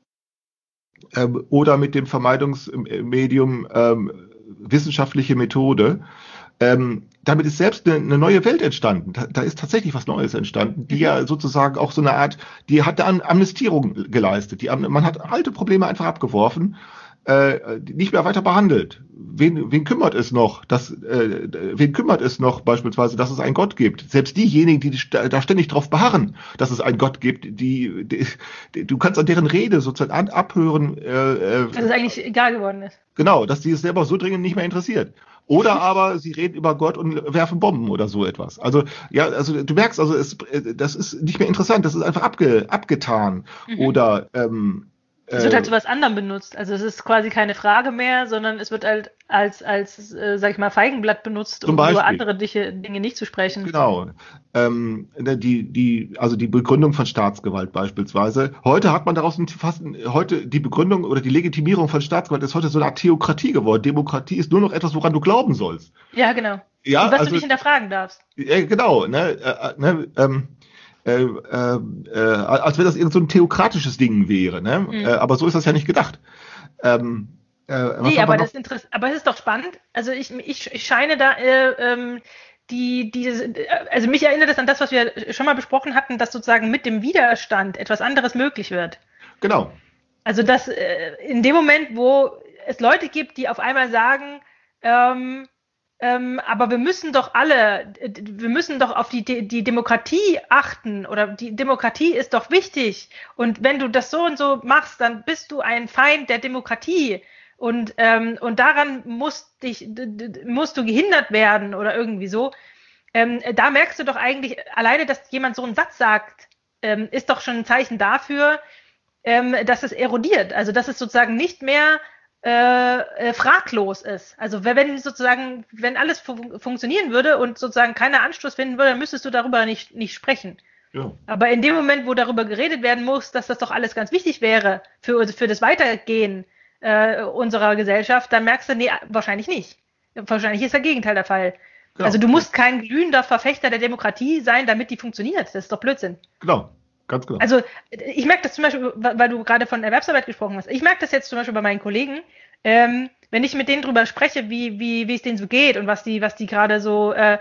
ähm, oder mit dem Vermeidungsmedium ähm, wissenschaftliche Methode. Ähm, damit ist selbst eine, eine neue Welt entstanden. Da, da ist tatsächlich was Neues entstanden, die ja sozusagen auch so eine Art, die hat eine Amnestierung geleistet. Die, man hat alte Probleme einfach abgeworfen, äh, nicht mehr weiter behandelt. Wen, wen kümmert es noch, dass, äh, wen kümmert es noch beispielsweise, dass es einen Gott gibt? Selbst diejenigen, die da ständig drauf beharren, dass es einen Gott gibt, die, die, die du kannst an deren Rede sozusagen an, abhören. Äh, dass es eigentlich egal geworden ist. Genau, dass die es selber so dringend nicht mehr interessiert. Oder aber sie reden über Gott und werfen Bomben oder so etwas. Also ja, also du merkst, also es, das ist nicht mehr interessant, das ist einfach abge, abgetan. Mhm. Oder ähm, es wird halt zu was anderem benutzt. Also es ist quasi keine Frage mehr, sondern es wird halt als, als äh, sag ich mal, Feigenblatt benutzt, um über andere Dinge nicht zu sprechen. Genau. Ähm, die, die, also die Begründung von Staatsgewalt beispielsweise. Heute hat man daraus fast, heute die Begründung oder die Legitimierung von Staatsgewalt ist heute so eine Art Theokratie geworden. Demokratie ist nur noch etwas, woran du glauben sollst. Ja, genau. Ja, und was also, du nicht hinterfragen darfst. Ja, genau. Ne, äh, ne, ähm, Äh, äh, äh, als wenn das irgend so ein theokratisches Ding wäre, ne? Mhm. Äh, aber so ist das ja nicht gedacht. Ähm, äh, nee, aber das, Interess- aber das ist doch spannend. Also ich, ich, ich scheine da, äh, ähm, die, die, also mich erinnert das an das, was wir schon mal besprochen hatten, dass sozusagen mit dem Widerstand etwas anderes möglich wird. Genau. Also dass äh, in dem Moment, wo es Leute gibt, die auf einmal sagen, ähm, Ähm, aber wir müssen doch alle, wir müssen doch auf die, die Demokratie achten oder die Demokratie ist doch wichtig und wenn du das so und so machst, dann bist du ein Feind der Demokratie und, ähm, und daran musst, dich, musst du gehindert werden oder irgendwie so. Ähm, da merkst du doch eigentlich, alleine, dass jemand so einen Satz sagt, ähm, ist doch schon ein Zeichen dafür, ähm, dass es erodiert, also dass es sozusagen nicht mehr Äh, äh, fraglos ist. Also wenn sozusagen, wenn alles fu- funktionieren würde und sozusagen keiner Anstoß finden würde, dann müsstest du darüber nicht, nicht sprechen. Ja. Aber in dem Moment, wo darüber geredet werden muss, dass das doch alles ganz wichtig wäre für, für das Weitergehen äh, unserer Gesellschaft, dann merkst du, nee, wahrscheinlich nicht. Wahrscheinlich ist das Gegenteil der Fall. Genau. Also du musst kein glühender Verfechter der Demokratie sein, damit die funktioniert. Das ist doch Blödsinn. Genau. Ganz genau. Also ich merke das zum Beispiel, weil du gerade von Erwerbsarbeit gesprochen hast. Ich merke das jetzt zum Beispiel bei meinen Kollegen, ähm, wenn ich mit denen drüber spreche, wie wie wie es denen so geht und was die was die gerade so äh,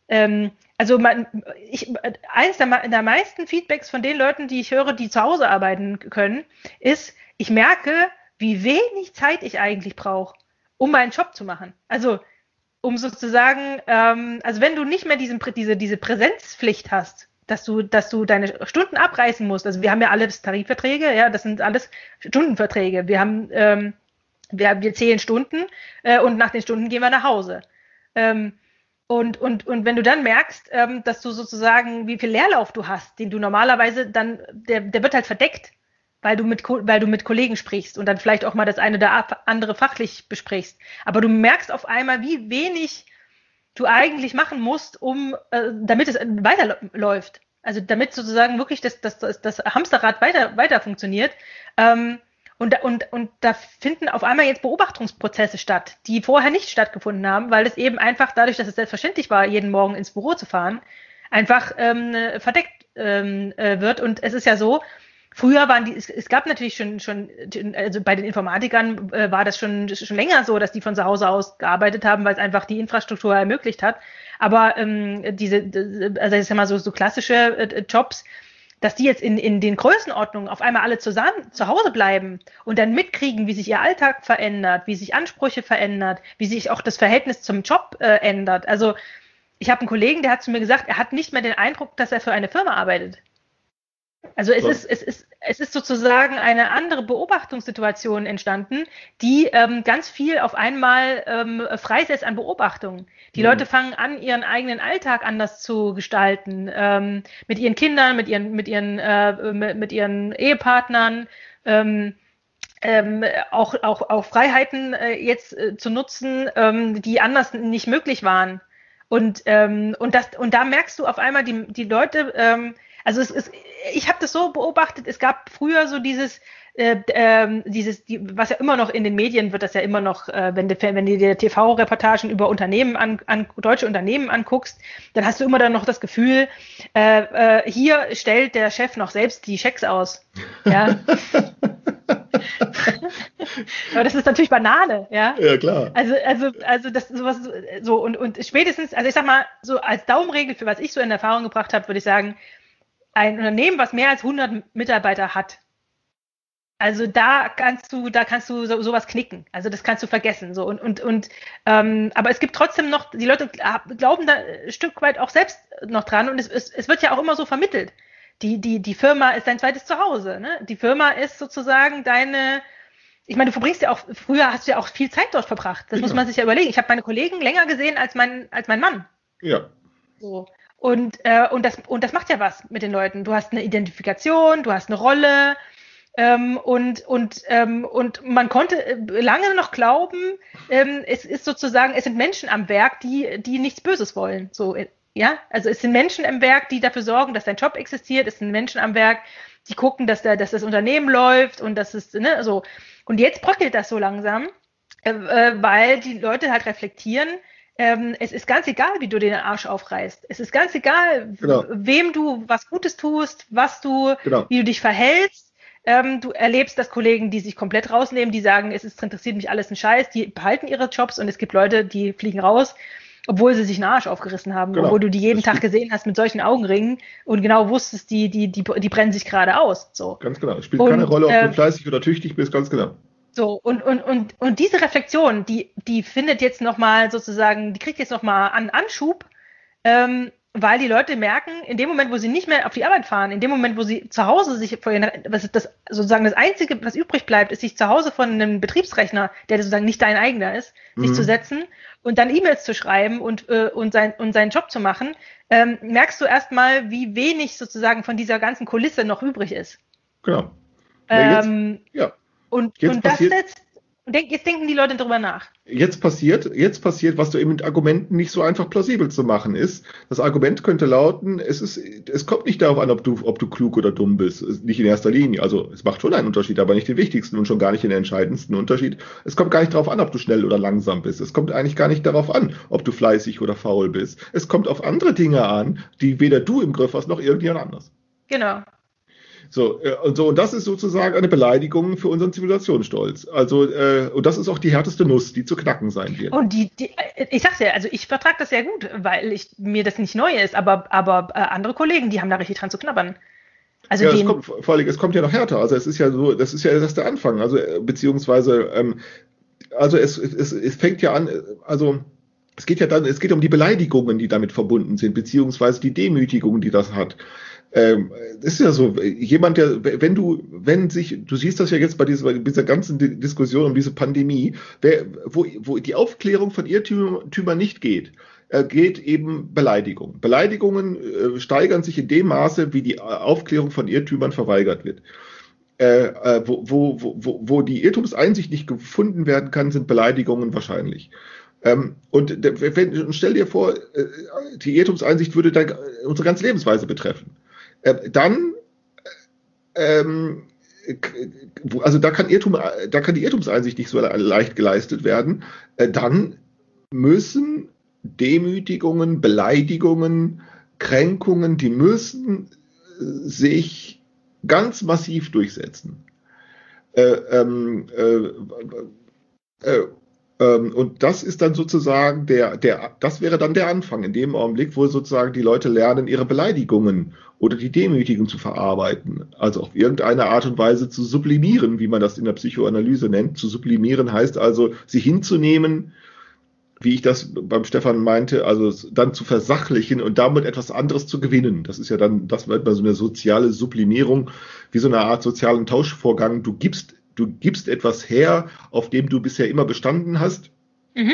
ähm, also man, ich, eines der, der meisten Feedbacks von den Leuten, die ich höre, die zu Hause arbeiten können, ist, ich merke, wie wenig Zeit ich eigentlich brauche, um meinen Job zu machen. Also um sozusagen, ähm, also wenn du nicht mehr diesen, diese, diese Präsenzpflicht hast, dass du, dass du deine Stunden abreißen musst. Also wir haben ja alles Tarifverträge, ja, das sind alles Stundenverträge. Wir haben, ähm, wir, wir zählen Stunden äh, und nach den Stunden gehen wir nach Hause. Ähm, und, und, und wenn du dann merkst, ähm, dass du sozusagen, wie viel Leerlauf du hast, den du normalerweise dann, der, der wird halt verdeckt, weil du mit, weil du mit Kollegen sprichst und dann vielleicht auch mal das eine oder andere fachlich besprichst. Aber du merkst auf einmal, wie wenig du eigentlich machen musst, um, äh, damit es weiterläuft. Also damit sozusagen wirklich das, das, das, das Hamsterrad weiter, weiter funktioniert. Ähm, und, und, und da finden auf einmal jetzt Beobachtungsprozesse statt, die vorher nicht stattgefunden haben, weil es eben einfach dadurch, dass es selbstverständlich war, jeden Morgen ins Büro zu fahren, einfach ähm, verdeckt ähm, äh, wird. Und es ist ja so, früher waren die, es, es gab natürlich schon, schon, also bei den Informatikern äh, war das schon, schon länger so, dass die von zu Hause aus gearbeitet haben, weil es einfach die Infrastruktur ermöglicht hat. Aber ähm, diese, also ich sag mal so, so klassische äh, Jobs, dass die jetzt in, in den Größenordnungen auf einmal alle zusammen zu Hause bleiben und dann mitkriegen, wie sich ihr Alltag verändert, wie sich Ansprüche verändert, wie sich auch das Verhältnis zum Job äh, ändert. Also ich habe einen Kollegen, der hat zu mir gesagt, er hat nicht mehr den Eindruck, dass er für eine Firma arbeitet. Also es, so. ist, es, ist, es ist sozusagen eine andere Beobachtungssituation entstanden, die ähm, ganz viel auf einmal ähm, freisetzt an Beobachtungen. Die mhm. Leute fangen an, ihren eigenen Alltag anders zu gestalten, ähm, mit ihren Kindern, mit ihren, mit ihren, äh, mit, mit ihren Ehepartnern, ähm, ähm, auch, auch, auch Freiheiten äh, jetzt äh, zu nutzen, ähm, die anders nicht möglich waren. Und, ähm, und, das, und da merkst du auf einmal, die, die Leute, ähm, also es ist, ich habe das so beobachtet, es gab früher so dieses, äh, äh, dieses, die, was ja immer noch in den Medien wird, das ja immer noch, äh, wenn du wenn du dir T V-Reportagen über Unternehmen an, an deutsche Unternehmen anguckst, dann hast du immer dann noch das Gefühl, äh, äh, hier stellt der Chef noch selbst die Schecks aus. Ja. Aber das ist natürlich Banane, ja. Ja, klar. Also, also, also das sowas so und, und spätestens, also ich sag mal, so als Daumenregel für was ich so in Erfahrung gebracht habe, würde ich sagen, ein Unternehmen, was mehr als hundert Mitarbeiter hat, also da kannst du, da kannst du so, sowas knicken. Also das kannst du vergessen. So und und und. Ähm, aber es gibt trotzdem noch, die Leute glauben da ein Stück weit auch selbst noch dran und es, es, es wird ja auch immer so vermittelt. Die die die Firma ist dein zweites Zuhause. Ne? Die Firma ist sozusagen deine. Ich meine, du verbringst ja auch, früher hast du ja auch viel Zeit dort verbracht. Das ja. muss man sich ja überlegen. Ich habe meine Kollegen länger gesehen als mein als mein Mann. Ja. So. Und, äh, und, das, und das macht ja was mit den Leuten. Du hast eine Identifikation, du hast eine Rolle ähm, und, und, ähm, und man konnte lange noch glauben, ähm, es ist sozusagen, es sind Menschen am Werk, die, die nichts Böses wollen. So, ja? Also es sind Menschen am Werk, die dafür sorgen, dass dein Job existiert. Es sind Menschen am Werk, die gucken, dass, der, dass das Unternehmen läuft und das ist, ne, so. Und jetzt bröckelt das so langsam, äh, weil die Leute halt reflektieren, Ähm, es ist ganz egal, wie du den Arsch aufreißt. Es ist ganz egal, genau. wem du was Gutes tust, was du, genau. wie du dich verhältst. Ähm, du erlebst, dass Kollegen, die sich komplett rausnehmen, die sagen, es ist, interessiert mich alles ein Scheiß, die behalten ihre Jobs und es gibt Leute, die fliegen raus, obwohl sie sich einen Arsch aufgerissen haben, genau. obwohl du die jeden das Tag gesehen hast mit solchen Augenringen und genau wusstest, die, die, die, die brennen sich gerade aus. So. Ganz genau. Es spielt und, keine Rolle, ob äh, du fleißig oder tüchtig bist, ganz genau. So, und, und, und, und diese Reflexion, die, die findet jetzt nochmal sozusagen, die kriegt jetzt nochmal an Anschub, ähm, weil die Leute merken, in dem Moment, wo sie nicht mehr auf die Arbeit fahren, in dem Moment, wo sie zu Hause sich vor ihren, was ist das, sozusagen das Einzige, was übrig bleibt, ist sich zu Hause von einem Betriebsrechner, der sozusagen nicht dein eigener ist, mhm. sich zu setzen und dann E-Mails zu schreiben und, äh, und, sein, und seinen Job zu machen, ähm, merkst du erstmal, wie wenig sozusagen von dieser ganzen Kulisse noch übrig ist. Genau. Ja, ähm, jetzt, ja. Und, jetzt und das passiert, setzt, denk, jetzt denken die Leute darüber nach. Jetzt passiert, jetzt passiert, was du eben mit Argumenten nicht so einfach plausibel zu machen ist. Das Argument könnte lauten, es ist, es kommt nicht darauf an, ob du, ob du klug oder dumm bist. Nicht in erster Linie. Also, es macht schon einen Unterschied, aber nicht den wichtigsten und schon gar nicht den entscheidendsten Unterschied. Es kommt gar nicht darauf an, ob du schnell oder langsam bist. Es kommt eigentlich gar nicht darauf an, ob du fleißig oder faul bist. Es kommt auf andere Dinge an, die weder du im Griff hast, noch irgendjemand anders. Genau. So, äh, und so, und das ist sozusagen eine Beleidigung für unseren Zivilisationsstolz. Also, äh, und das ist auch die härteste Nuss, die zu knacken sein wird. Und die, die ich sag's ja, also ich vertrage das sehr gut, weil ich, mir das nicht neu ist, aber, aber äh, andere Kollegen, die haben da richtig dran zu knabbern. Also ja, es den, kommt, vor allem, es kommt ja noch härter. Also es ist ja so, das ist ja erst der Anfang. Also, äh, beziehungsweise, ähm, also es, es, es fängt ja an, also es geht ja dann, es geht um die Beleidigungen, die damit verbunden sind, beziehungsweise die Demütigung, die das hat. Ähm, das ist ja so, jemand, der, wenn du, wenn sich, du siehst das ja jetzt bei dieser, bei dieser ganzen Diskussion um diese Pandemie, wer, wo, wo die Aufklärung von Irrtümern nicht geht, äh, geht eben Beleidigung. Beleidigungen äh, steigern sich in dem Maße, wie die Aufklärung von Irrtümern verweigert wird. Äh, äh, wo, wo, wo, wo die Irrtumseinsicht nicht gefunden werden kann, sind Beleidigungen wahrscheinlich. Ähm, und wenn, stell dir vor, äh, die Irrtumseinsicht würde dann unsere ganze Lebensweise betreffen. Äh, dann, ähm, also da kann Irrtum, da kann die Irrtumseinsicht nicht so leicht geleistet werden. Äh, dann müssen Demütigungen, Beleidigungen, Kränkungen, die müssen sich ganz massiv durchsetzen. Äh, ähm, äh, äh, ähm, und das ist dann sozusagen der, der, das wäre dann der Anfang, in dem Augenblick, wo sozusagen die Leute lernen, ihre Beleidigungen oder die Demütigung zu verarbeiten, also auf irgendeine Art und Weise zu sublimieren, wie man das in der Psychoanalyse nennt. Zu sublimieren heißt also, sie hinzunehmen, wie ich das beim Stefan meinte, also dann zu versachlichen und damit etwas anderes zu gewinnen. Das ist ja dann, das wird mal so eine soziale Sublimierung, wie so eine Art sozialen Tauschvorgang. Du gibst, du gibst etwas her, auf dem du bisher immer bestanden hast, mhm.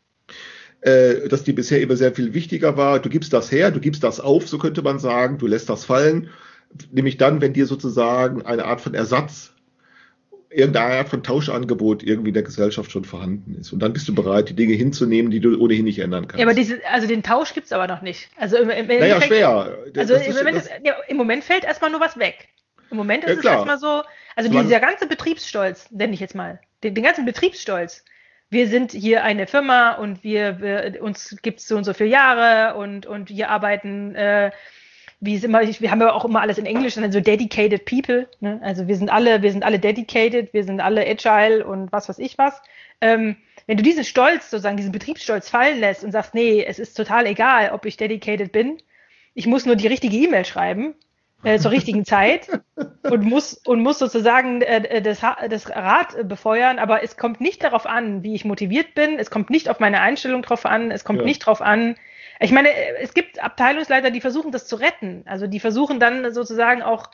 äh, dass dir bisher immer sehr viel wichtiger war. Du gibst das her, du gibst das auf, so könnte man sagen, du lässt das fallen, nämlich dann, wenn dir sozusagen eine Art von Ersatz, irgendeine Art von Tauschangebot irgendwie in der Gesellschaft schon vorhanden ist. Und dann bist du bereit, die Dinge hinzunehmen, die du ohnehin nicht ändern kannst. Ja, aber diese, also den Tausch gibt es aber noch nicht. Also im, im naja, schwer. Also im Moment, ist, ja, im Moment fällt erstmal nur was weg. Im Moment ist ja, es erstmal so, also Solange, dieser ganze Betriebsstolz, nenne ich jetzt mal, den, den ganzen Betriebsstolz. Wir sind hier eine Firma und wir, wir uns gibt es so und so viele Jahre und, und wir arbeiten äh, wie es immer, wir haben ja auch immer alles in Englisch, also dedicated people, ne? Also wir sind alle, wir sind alle dedicated, wir sind alle agile und was weiß ich was. Ähm, wenn du diesen Stolz, sozusagen diesen Betriebsstolz fallen lässt und sagst, nee, es ist total egal, ob ich dedicated bin, ich muss nur die richtige E-Mail schreiben, äh, zur richtigen Zeit und muss, und muss sozusagen äh, das, das Rad befeuern, aber es kommt nicht darauf an, wie ich motiviert bin, es kommt nicht auf meine Einstellung drauf an, es kommt ja. nicht drauf an, ich meine, es gibt Abteilungsleiter, die versuchen, das zu retten. Also die versuchen dann sozusagen auch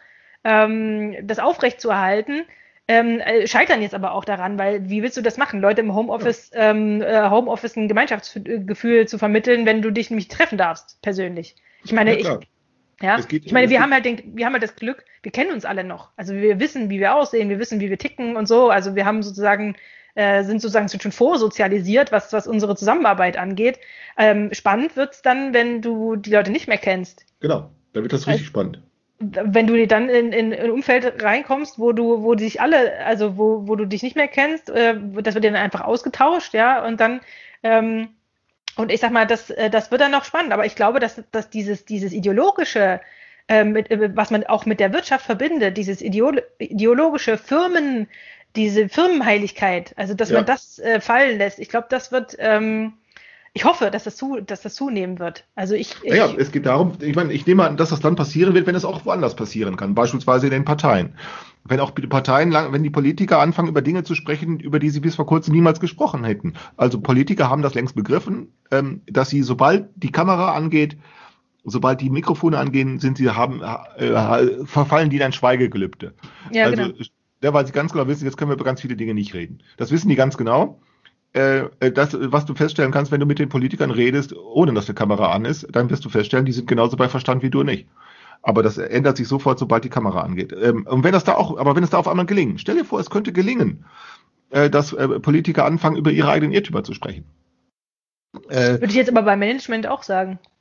ähm, das aufrechtzuerhalten, ähm, scheitern jetzt aber auch daran, weil wie willst du das machen? Leute im Homeoffice, ja. ähm, Homeoffice ein Gemeinschaftsgefühl zu vermitteln, wenn du dich nämlich treffen darfst, persönlich. Ich meine, ja, ich, ja, geht, ich meine, wir haben halt den, wir haben halt das Glück, wir kennen uns alle noch. Also wir wissen, wie wir aussehen, wir wissen, wie wir ticken und so. Also wir haben sozusagen Äh, sind sozusagen schon vorsozialisiert, was, was unsere Zusammenarbeit angeht. Ähm, spannend wird's dann, wenn du die Leute nicht mehr kennst. Genau, dann wird das richtig also, spannend. Wenn du dann in, in, in ein Umfeld reinkommst, wo du, wo dich alle, also wo, wo du dich nicht mehr kennst, äh, das wird dann einfach ausgetauscht, ja, und dann, ähm, und ich sag mal, das, das wird dann noch spannend, aber ich glaube, dass, dass dieses, dieses ideologische, äh, mit, was man auch mit der Wirtschaft verbindet, dieses ideolo- ideologische Firmen, diese Firmenheiligkeit, also dass ja. man das äh, fallen lässt, ich glaube, das wird, ähm, ich hoffe, dass das, zu, dass das zunehmen wird. Also ich, ich naja, es geht darum, ich meine, ich nehme an, dass das dann passieren wird, wenn es auch woanders passieren kann, beispielsweise in den Parteien. Wenn auch die Parteien, lang, wenn die Politiker anfangen, über Dinge zu sprechen, über die sie bis vor kurzem niemals gesprochen hätten. Also Politiker haben das längst begriffen, ähm, dass sie, sobald die Kamera angeht, sobald die Mikrofone angehen, sind sie, haben, äh, verfallen die in ein Schweigegelübde. Ja, also, genau. Ja, weil sie ganz genau wissen, jetzt können wir über ganz viele Dinge nicht reden. Das wissen die ganz genau. Äh, das, was du feststellen kannst, wenn du mit den Politikern redest, ohne dass die Kamera an ist, dann wirst du feststellen, die sind genauso bei Verstand wie du nicht. Aber das ändert sich sofort, sobald die Kamera angeht. Ähm, und wenn das da auch, aber wenn es da auf einmal gelingt, stell dir vor, es könnte gelingen, äh, dass äh, Politiker anfangen, über ihre eigenen Irrtümer zu sprechen. Äh, Würde ich jetzt aber beim Management auch sagen.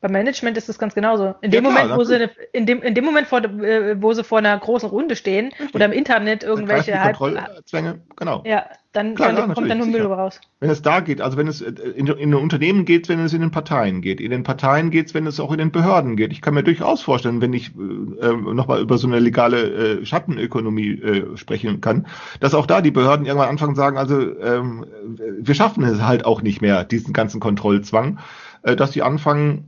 Beim Management ist es ganz genauso. In dem Ja, klar, Moment, wo sie, eine- in dem, in dem Moment, vor, äh, wo sie vor einer großen Runde stehen Richtig. oder im Internet Dann irgendwelche greifen die halb, Kontrollzwänge, genau. ja, dann, Klar, dann ja, kommt natürlich, dann nur Müll sicher. raus. Wenn es da geht, also wenn es äh, in, in den Unternehmen geht, wenn es in den Parteien geht. In den Parteien geht es, wenn es auch in den Behörden geht. Ich kann mir durchaus vorstellen, wenn ich äh, äh, nochmal über so eine legale äh, Schattenökonomie äh, sprechen kann, dass auch da die Behörden irgendwann anfangen zu sagen, also ähm, wir schaffen es halt auch nicht mehr, diesen ganzen Kontrollzwang, äh, dass sie anfangen,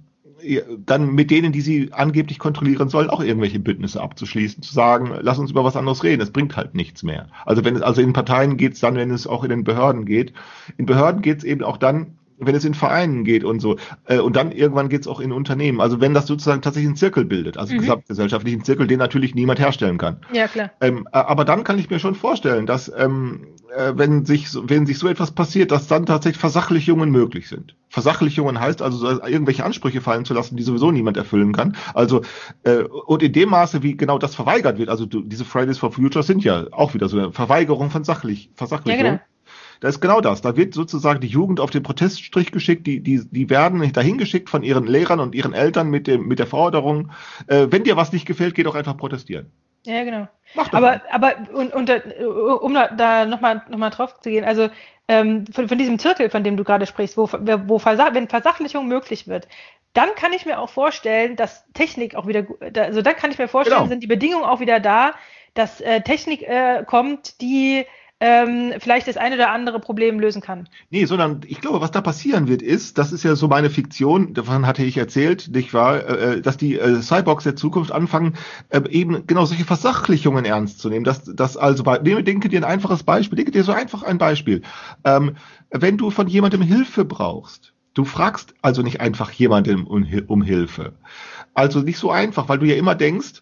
dann mit denen, die sie angeblich kontrollieren sollen, auch irgendwelche Bündnisse abzuschließen, zu sagen, lass uns über was anderes reden, es bringt halt nichts mehr. Also wenn es, also in Parteien geht es dann, wenn es auch in den Behörden geht. In Behörden geht es eben auch dann, wenn es in Vereinen geht und so. Äh, Und dann irgendwann geht es auch in Unternehmen. Also wenn das sozusagen tatsächlich einen Zirkel bildet, also einen Mhm. gesamtgesellschaftlichen Zirkel, den natürlich niemand herstellen kann. Ja, klar. Ähm, äh, aber dann kann ich mir schon vorstellen, dass ähm, äh, wenn sich so- wenn sich so etwas passiert, dass dann tatsächlich Versachlichungen möglich sind. Versachlichungen heißt also so irgendwelche Ansprüche fallen zu lassen, die sowieso niemand erfüllen kann. Also äh, und in dem Maße, wie genau das verweigert wird, also du, diese Fridays for Future sind ja auch wieder so eine Verweigerung von Sachlich, Versachlichung. Ja, genau. Das ist genau das. Da wird sozusagen die Jugend auf den Proteststrich geschickt, die, die, die werden dahin geschickt von ihren Lehrern und ihren Eltern mit dem, mit der Forderung, äh, wenn dir was nicht gefällt, geh doch einfach protestieren. Ja, genau. Mach doch Aber, mal. aber und, und, äh, um da, da nochmal noch mal drauf zu gehen, also ähm, von, von diesem Zirkel, von dem du gerade sprichst, wo, wo Versach, wenn Versachlichung möglich wird, dann kann ich mir auch vorstellen, dass Technik auch wieder, gu- da- also dann kann ich mir vorstellen, Genau. sind die Bedingungen auch wieder da, dass äh, Technik äh, kommt, die ähm, vielleicht das eine oder andere Problem lösen kann. Nee, sondern ich glaube, was da passieren wird, ist, das ist ja so meine Fiktion, davon hatte ich erzählt, nicht wahr, äh, dass die äh, Cyborgs der Zukunft anfangen, äh, eben genau solche Versachlichungen ernst zu nehmen. Dass, dass also bei, nehme, denke dir ein einfaches Beispiel, denke dir so einfach ein Beispiel. Ähm, wenn du von jemandem Hilfe brauchst, du fragst also nicht einfach jemandem um, Hil- um Hilfe. Also nicht so einfach, weil du ja immer denkst,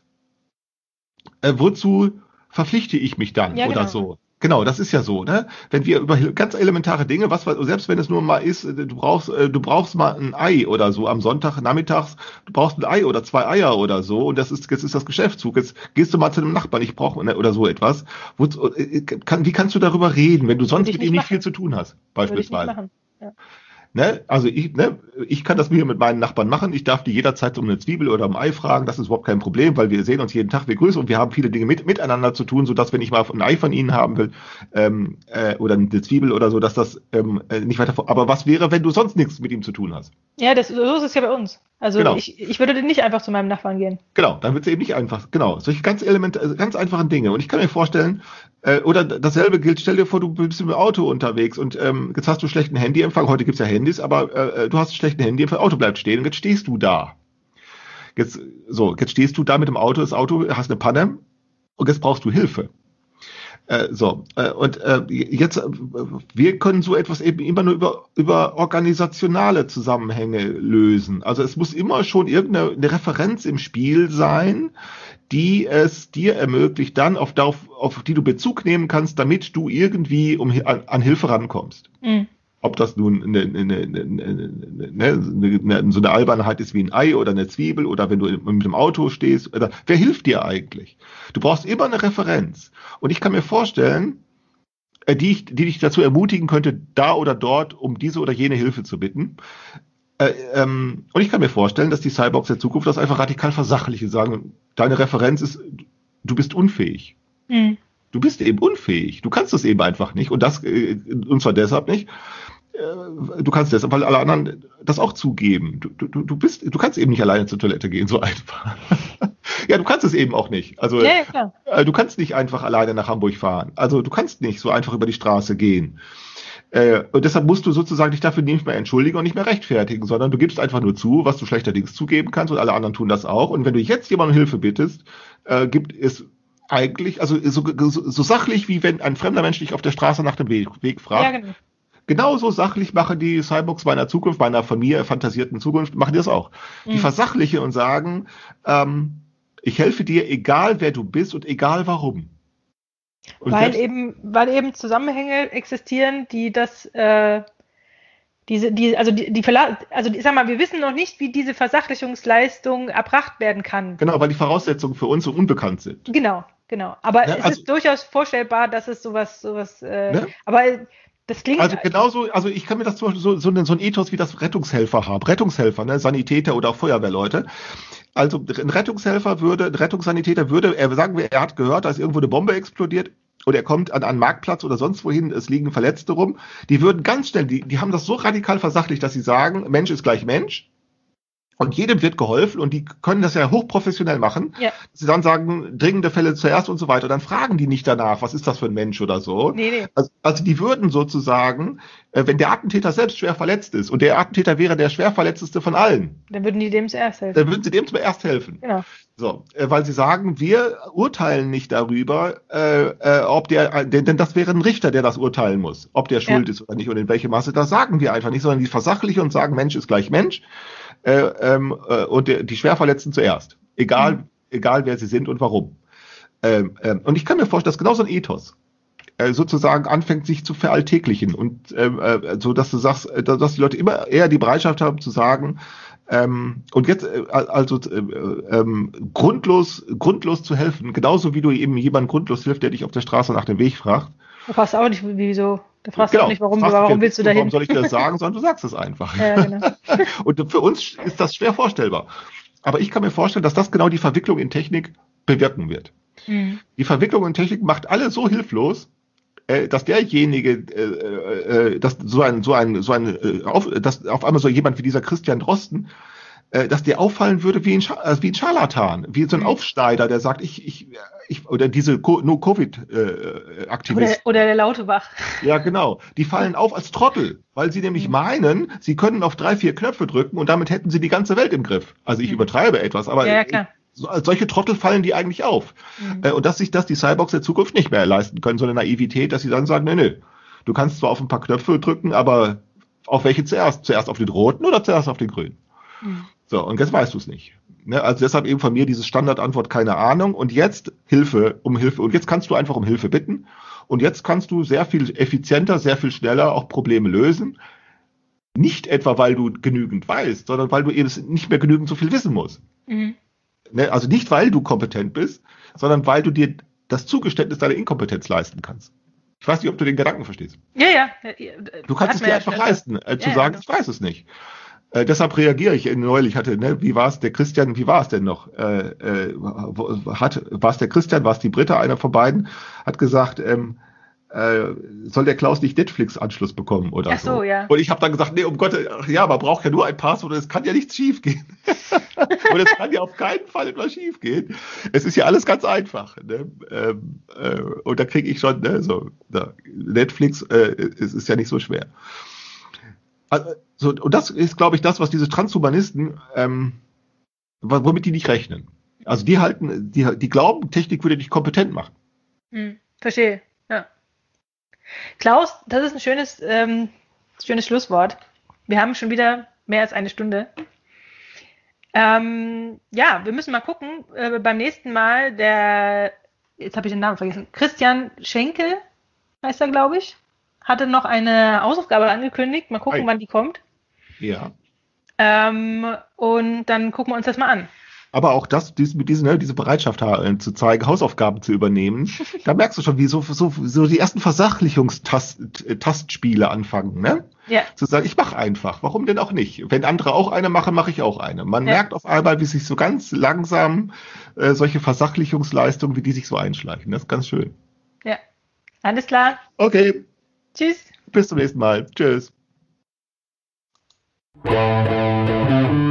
äh, wozu verpflichte ich mich dann Ja, oder genau. so. Genau, das ist ja so, ne? Wenn wir über hil- ganz elementare Dinge, was wir- selbst wenn es nur mal ist, äh, du brauchst, äh, du brauchst mal ein Ei oder so am Sonntag nachmittags, du brauchst ein Ei oder zwei Eier oder so und das ist jetzt ist das Geschäftszug. Jetzt gehst du mal zu einem Nachbarn, ich brauche ne, oder so etwas. Wozu, äh, kann, wie kannst du darüber reden, wenn du sonst ich mit nicht ihm nicht machen. viel zu tun hast, Würde ich nicht beispielsweise? machen. Ja. Ne? Also ich, ne, ich kann das mir mit meinen Nachbarn machen. Ich darf die jederzeit um eine Zwiebel oder um ein Ei fragen. Das ist überhaupt kein Problem, weil wir sehen uns jeden Tag, wir grüßen und wir haben viele Dinge mit, miteinander zu tun, sodass wenn ich mal ein Ei von ihnen haben will ähm, äh, oder eine Zwiebel oder so, dass das ähm, äh, nicht weiter vor. Aber was wäre, wenn du sonst nichts mit ihm zu tun hast? Ja, das, so ist es ja bei uns. Also Genau. ich, ich würde nicht einfach zu meinem Nachbarn gehen. Genau, dann wird es eben nicht einfach. Genau, solche ganz element, also ganz einfachen Dinge. Und ich kann mir vorstellen, äh, oder dasselbe gilt, stell dir vor, du bist im Auto unterwegs und ähm, jetzt hast du schlechten Handyempfang. Heute gibt's ja Handys, aber äh, du hast einen schlechten Handyempfang, Auto bleibt stehen und jetzt stehst du da. Jetzt, so, jetzt stehst du da mit dem Auto, das Auto, hast eine Panne und jetzt brauchst du Hilfe. Äh, so, äh, und äh, jetzt, äh, wir können so etwas eben immer nur über, über organisationale Zusammenhänge lösen. Also es muss immer schon irgendeine eine Referenz im Spiel sein, die es dir ermöglicht, dann auf, auf, auf die du Bezug nehmen kannst, damit du irgendwie um, an, an Hilfe rankommst. Mhm. Ob das nun eine, eine, eine, eine, eine, so eine Albernheit ist wie ein Ei oder eine Zwiebel oder wenn du mit dem Auto stehst. Oder, wer hilft dir eigentlich? Du brauchst immer eine Referenz. Und ich kann mir vorstellen, äh, die, ich, die dich dazu ermutigen könnte, da oder dort um diese oder jene Hilfe zu bitten. Äh, ähm, und ich kann mir vorstellen, dass die Cyborgs der Zukunft das einfach radikal versachlichen, sagen, deine Referenz ist, du bist unfähig. Mhm. Du bist eben unfähig. Du kannst das eben einfach nicht. Und das, äh, und zwar deshalb nicht. Äh, Du kannst deshalb, weil alle anderen das auch zugeben. Du, du, du bist, du kannst eben nicht alleine zur Toilette gehen, so einfach. Ja, du kannst es eben auch nicht. Also, Ja, ja, klar. äh, du kannst nicht einfach alleine nach Hamburg fahren. Also, du kannst nicht so einfach über die Straße gehen. Äh, und deshalb musst du sozusagen dich dafür nicht mehr entschuldigen und nicht mehr rechtfertigen, sondern du gibst einfach nur zu, was du schlechterdings zugeben kannst und alle anderen tun das auch. Und wenn du jetzt jemandem Hilfe bittest, äh, gibt es eigentlich, also so, so, so sachlich, wie wenn ein fremder Mensch dich auf der Straße nach dem Weg, Weg fragt. Ja, genau. Genauso sachlich machen die Cyborgs meiner Zukunft, meiner von mir fantasierten Zukunft, machen die das auch. Die Mhm. versachlichen und sagen, ähm, ich helfe dir, egal wer du bist und egal warum. Und Weil selbst- eben, weil eben Zusammenhänge existieren, die das, äh, diese, die, also die, die Verla also ich sag mal, wir wissen noch nicht, wie diese Versachlichungsleistung erbracht werden kann. Genau, weil die Voraussetzungen für uns so unbekannt sind. Genau, genau. Aber Ne, es also- ist durchaus vorstellbar, dass es sowas, sowas, äh, Ne? aber Das klingt Also genauso, also ich kann mir das zum Beispiel so, so, ein- so ein Ethos wie das Rettungshelfer haben. Rettungshelfer, ne, Sanitäter oder auch Feuerwehrleute. Also ein Rettungshelfer würde, ein Rettungssanitäter würde, er sagen wir, er hat gehört, da ist irgendwo eine Bombe explodiert oder er kommt an einen Marktplatz oder sonst wohin, es liegen Verletzte rum. Die würden ganz schnell, die, die haben das so radikal versachlicht, dass sie sagen, Mensch ist gleich Mensch. Und jedem wird geholfen und die können das ja hochprofessionell machen. Ja. Sie dann sagen, dringende Fälle zuerst und so weiter. Dann fragen die nicht danach, was ist das für ein Mensch oder so. Nee, nee. Also, also die würden sozusagen, äh, wenn der Attentäter selbst schwer verletzt ist und der Attentäter wäre der schwer verletzteste von allen, Dann würden die dem zuerst helfen. dann würden sie dem zuerst helfen. Genau. So, äh, weil sie sagen, wir urteilen nicht darüber, äh, äh, ob der, äh, denn, denn das wäre ein Richter, der das urteilen muss, ob der schuld Ja. ist oder nicht und in welchem Maße. Das sagen wir einfach nicht, sondern die versachlichen und sagen, Mensch ist gleich Mensch. Äh, ähm, äh, und der, die Schwerverletzten zuerst. Egal, Mhm. egal wer sie sind und warum. Ähm, ähm, und ich kann mir vorstellen, dass genau so ein Ethos äh, sozusagen anfängt, sich zu veralltäglichen und ähm, äh, so, dass du sagst, äh, dass die Leute immer eher die Bereitschaft haben zu sagen, ähm, und jetzt äh, also äh, ähm, grundlos, grundlos zu helfen, genauso wie du eben jemandem grundlos hilft, der dich auf der Straße nach dem Weg fragt. Du fragst auch nicht, wieso. Du fragst Genau. auch nicht, warum, Fragst warum dich, willst du Warum dahin? soll ich dir das sagen, sondern du sagst es einfach. Ja, genau. Und für uns ist das schwer vorstellbar. Aber ich kann mir vorstellen, dass das genau die Verwicklung in Technik bewirken wird. Mhm. Die Verwicklung in Technik macht alle so hilflos, äh, dass derjenige, äh, äh, dass so ein, so ein, so ein, äh, auf, dass auf einmal so jemand wie dieser Christian Drosten, äh, dass der auffallen würde wie ein, Scha äh, wie ein Scharlatan, wie so ein Mhm. Aufschneider, der sagt, ich, ich, ich oder diese No-Covid-Aktivisten. Oder, oder der Lautebach. Ja, genau. Die fallen auf als Trottel, weil sie nämlich Mhm. meinen, sie können auf drei, vier Knöpfe drücken und damit hätten sie die ganze Welt im Griff. Also ich Mhm. übertreibe etwas, aber Ja, ja, klar. so, als solche Trottel fallen die eigentlich auf. Mhm. Äh, und dass sich das die Cyborgs der Zukunft nicht mehr leisten können, so eine Naivität, dass sie dann sagen, nee, nee, du kannst zwar auf ein paar Knöpfe drücken, aber auf welche zuerst? Zuerst auf den roten oder zuerst auf den grünen? Mhm. So, und jetzt weißt du es nicht. Ne? Also deshalb eben von mir diese Standardantwort, keine Ahnung. Und jetzt Hilfe, um Hilfe. Und jetzt kannst du einfach um Hilfe bitten. Und jetzt kannst du sehr viel effizienter, sehr viel schneller auch Probleme lösen. Nicht etwa, weil du genügend weißt, sondern weil du eben nicht mehr genügend so viel wissen musst. Mhm. Ne? Also nicht, weil du kompetent bist, sondern weil du dir das Zugeständnis deiner Inkompetenz leisten kannst. Ich weiß nicht, ob du den Gedanken verstehst. Ja, ja. Du kannst Hat es man dir ja einfach schon öfter. leisten, äh, zu Ja, sagen, ja. ich weiß es nicht. Äh, deshalb reagiere ich. Neulich hatte, ne, wie war es, der Christian, wie war es denn noch? Äh, äh, wo- hat, war es der Christian, war es die Britta, einer von beiden, hat gesagt, ähm, äh, soll der Klaus nicht Netflix-Anschluss bekommen oder Ach so, so. ja. Und ich habe dann gesagt, nee, um Gottes, ach ja, man braucht ja nur ein Passwort, es kann ja nichts schief gehen. Und es kann ja auf keinen Fall etwas schief gehen. Es ist ja alles ganz einfach. Ne? Ähm, äh, und da kriege ich schon, ne, so, da, Netflix, äh, es ist ja nicht so schwer. Also, so, und das ist, glaube ich, das, was diese Transhumanisten, ähm, womit die nicht rechnen. Also die halten, die, die glauben, Technik würde dich kompetent machen. Hm, verstehe, ja. Klaus, das ist ein schönes, ähm, schönes Schlusswort. Wir haben schon wieder mehr als eine Stunde. Ähm, ja, wir müssen mal gucken. Äh, beim nächsten Mal, der, jetzt habe ich den Namen vergessen, Christian Schenkel heißt er, glaube ich, hatte noch eine Hausaufgabe angekündigt. Mal gucken, Ei. wann die kommt. Ja. Ähm, und dann gucken wir uns das mal an. Aber auch das, dies, mit diesen, ne, diese Bereitschaft äh, zu zeigen, Hausaufgaben zu übernehmen, da merkst du schon, wie so, so, so die ersten Versachlichungstastspiele anfangen, ne? Ja. Zu sagen, ich mache einfach. Warum denn auch nicht? Wenn andere auch eine machen, mache ich auch eine. Man Ja. merkt auf einmal, wie sich so ganz langsam äh, solche Versachlichungsleistungen, wie die sich so einschleichen. Das ist ganz schön. Ja. Alles klar. Okay, Tschüss. bis zum nächsten Mal. Tschüss.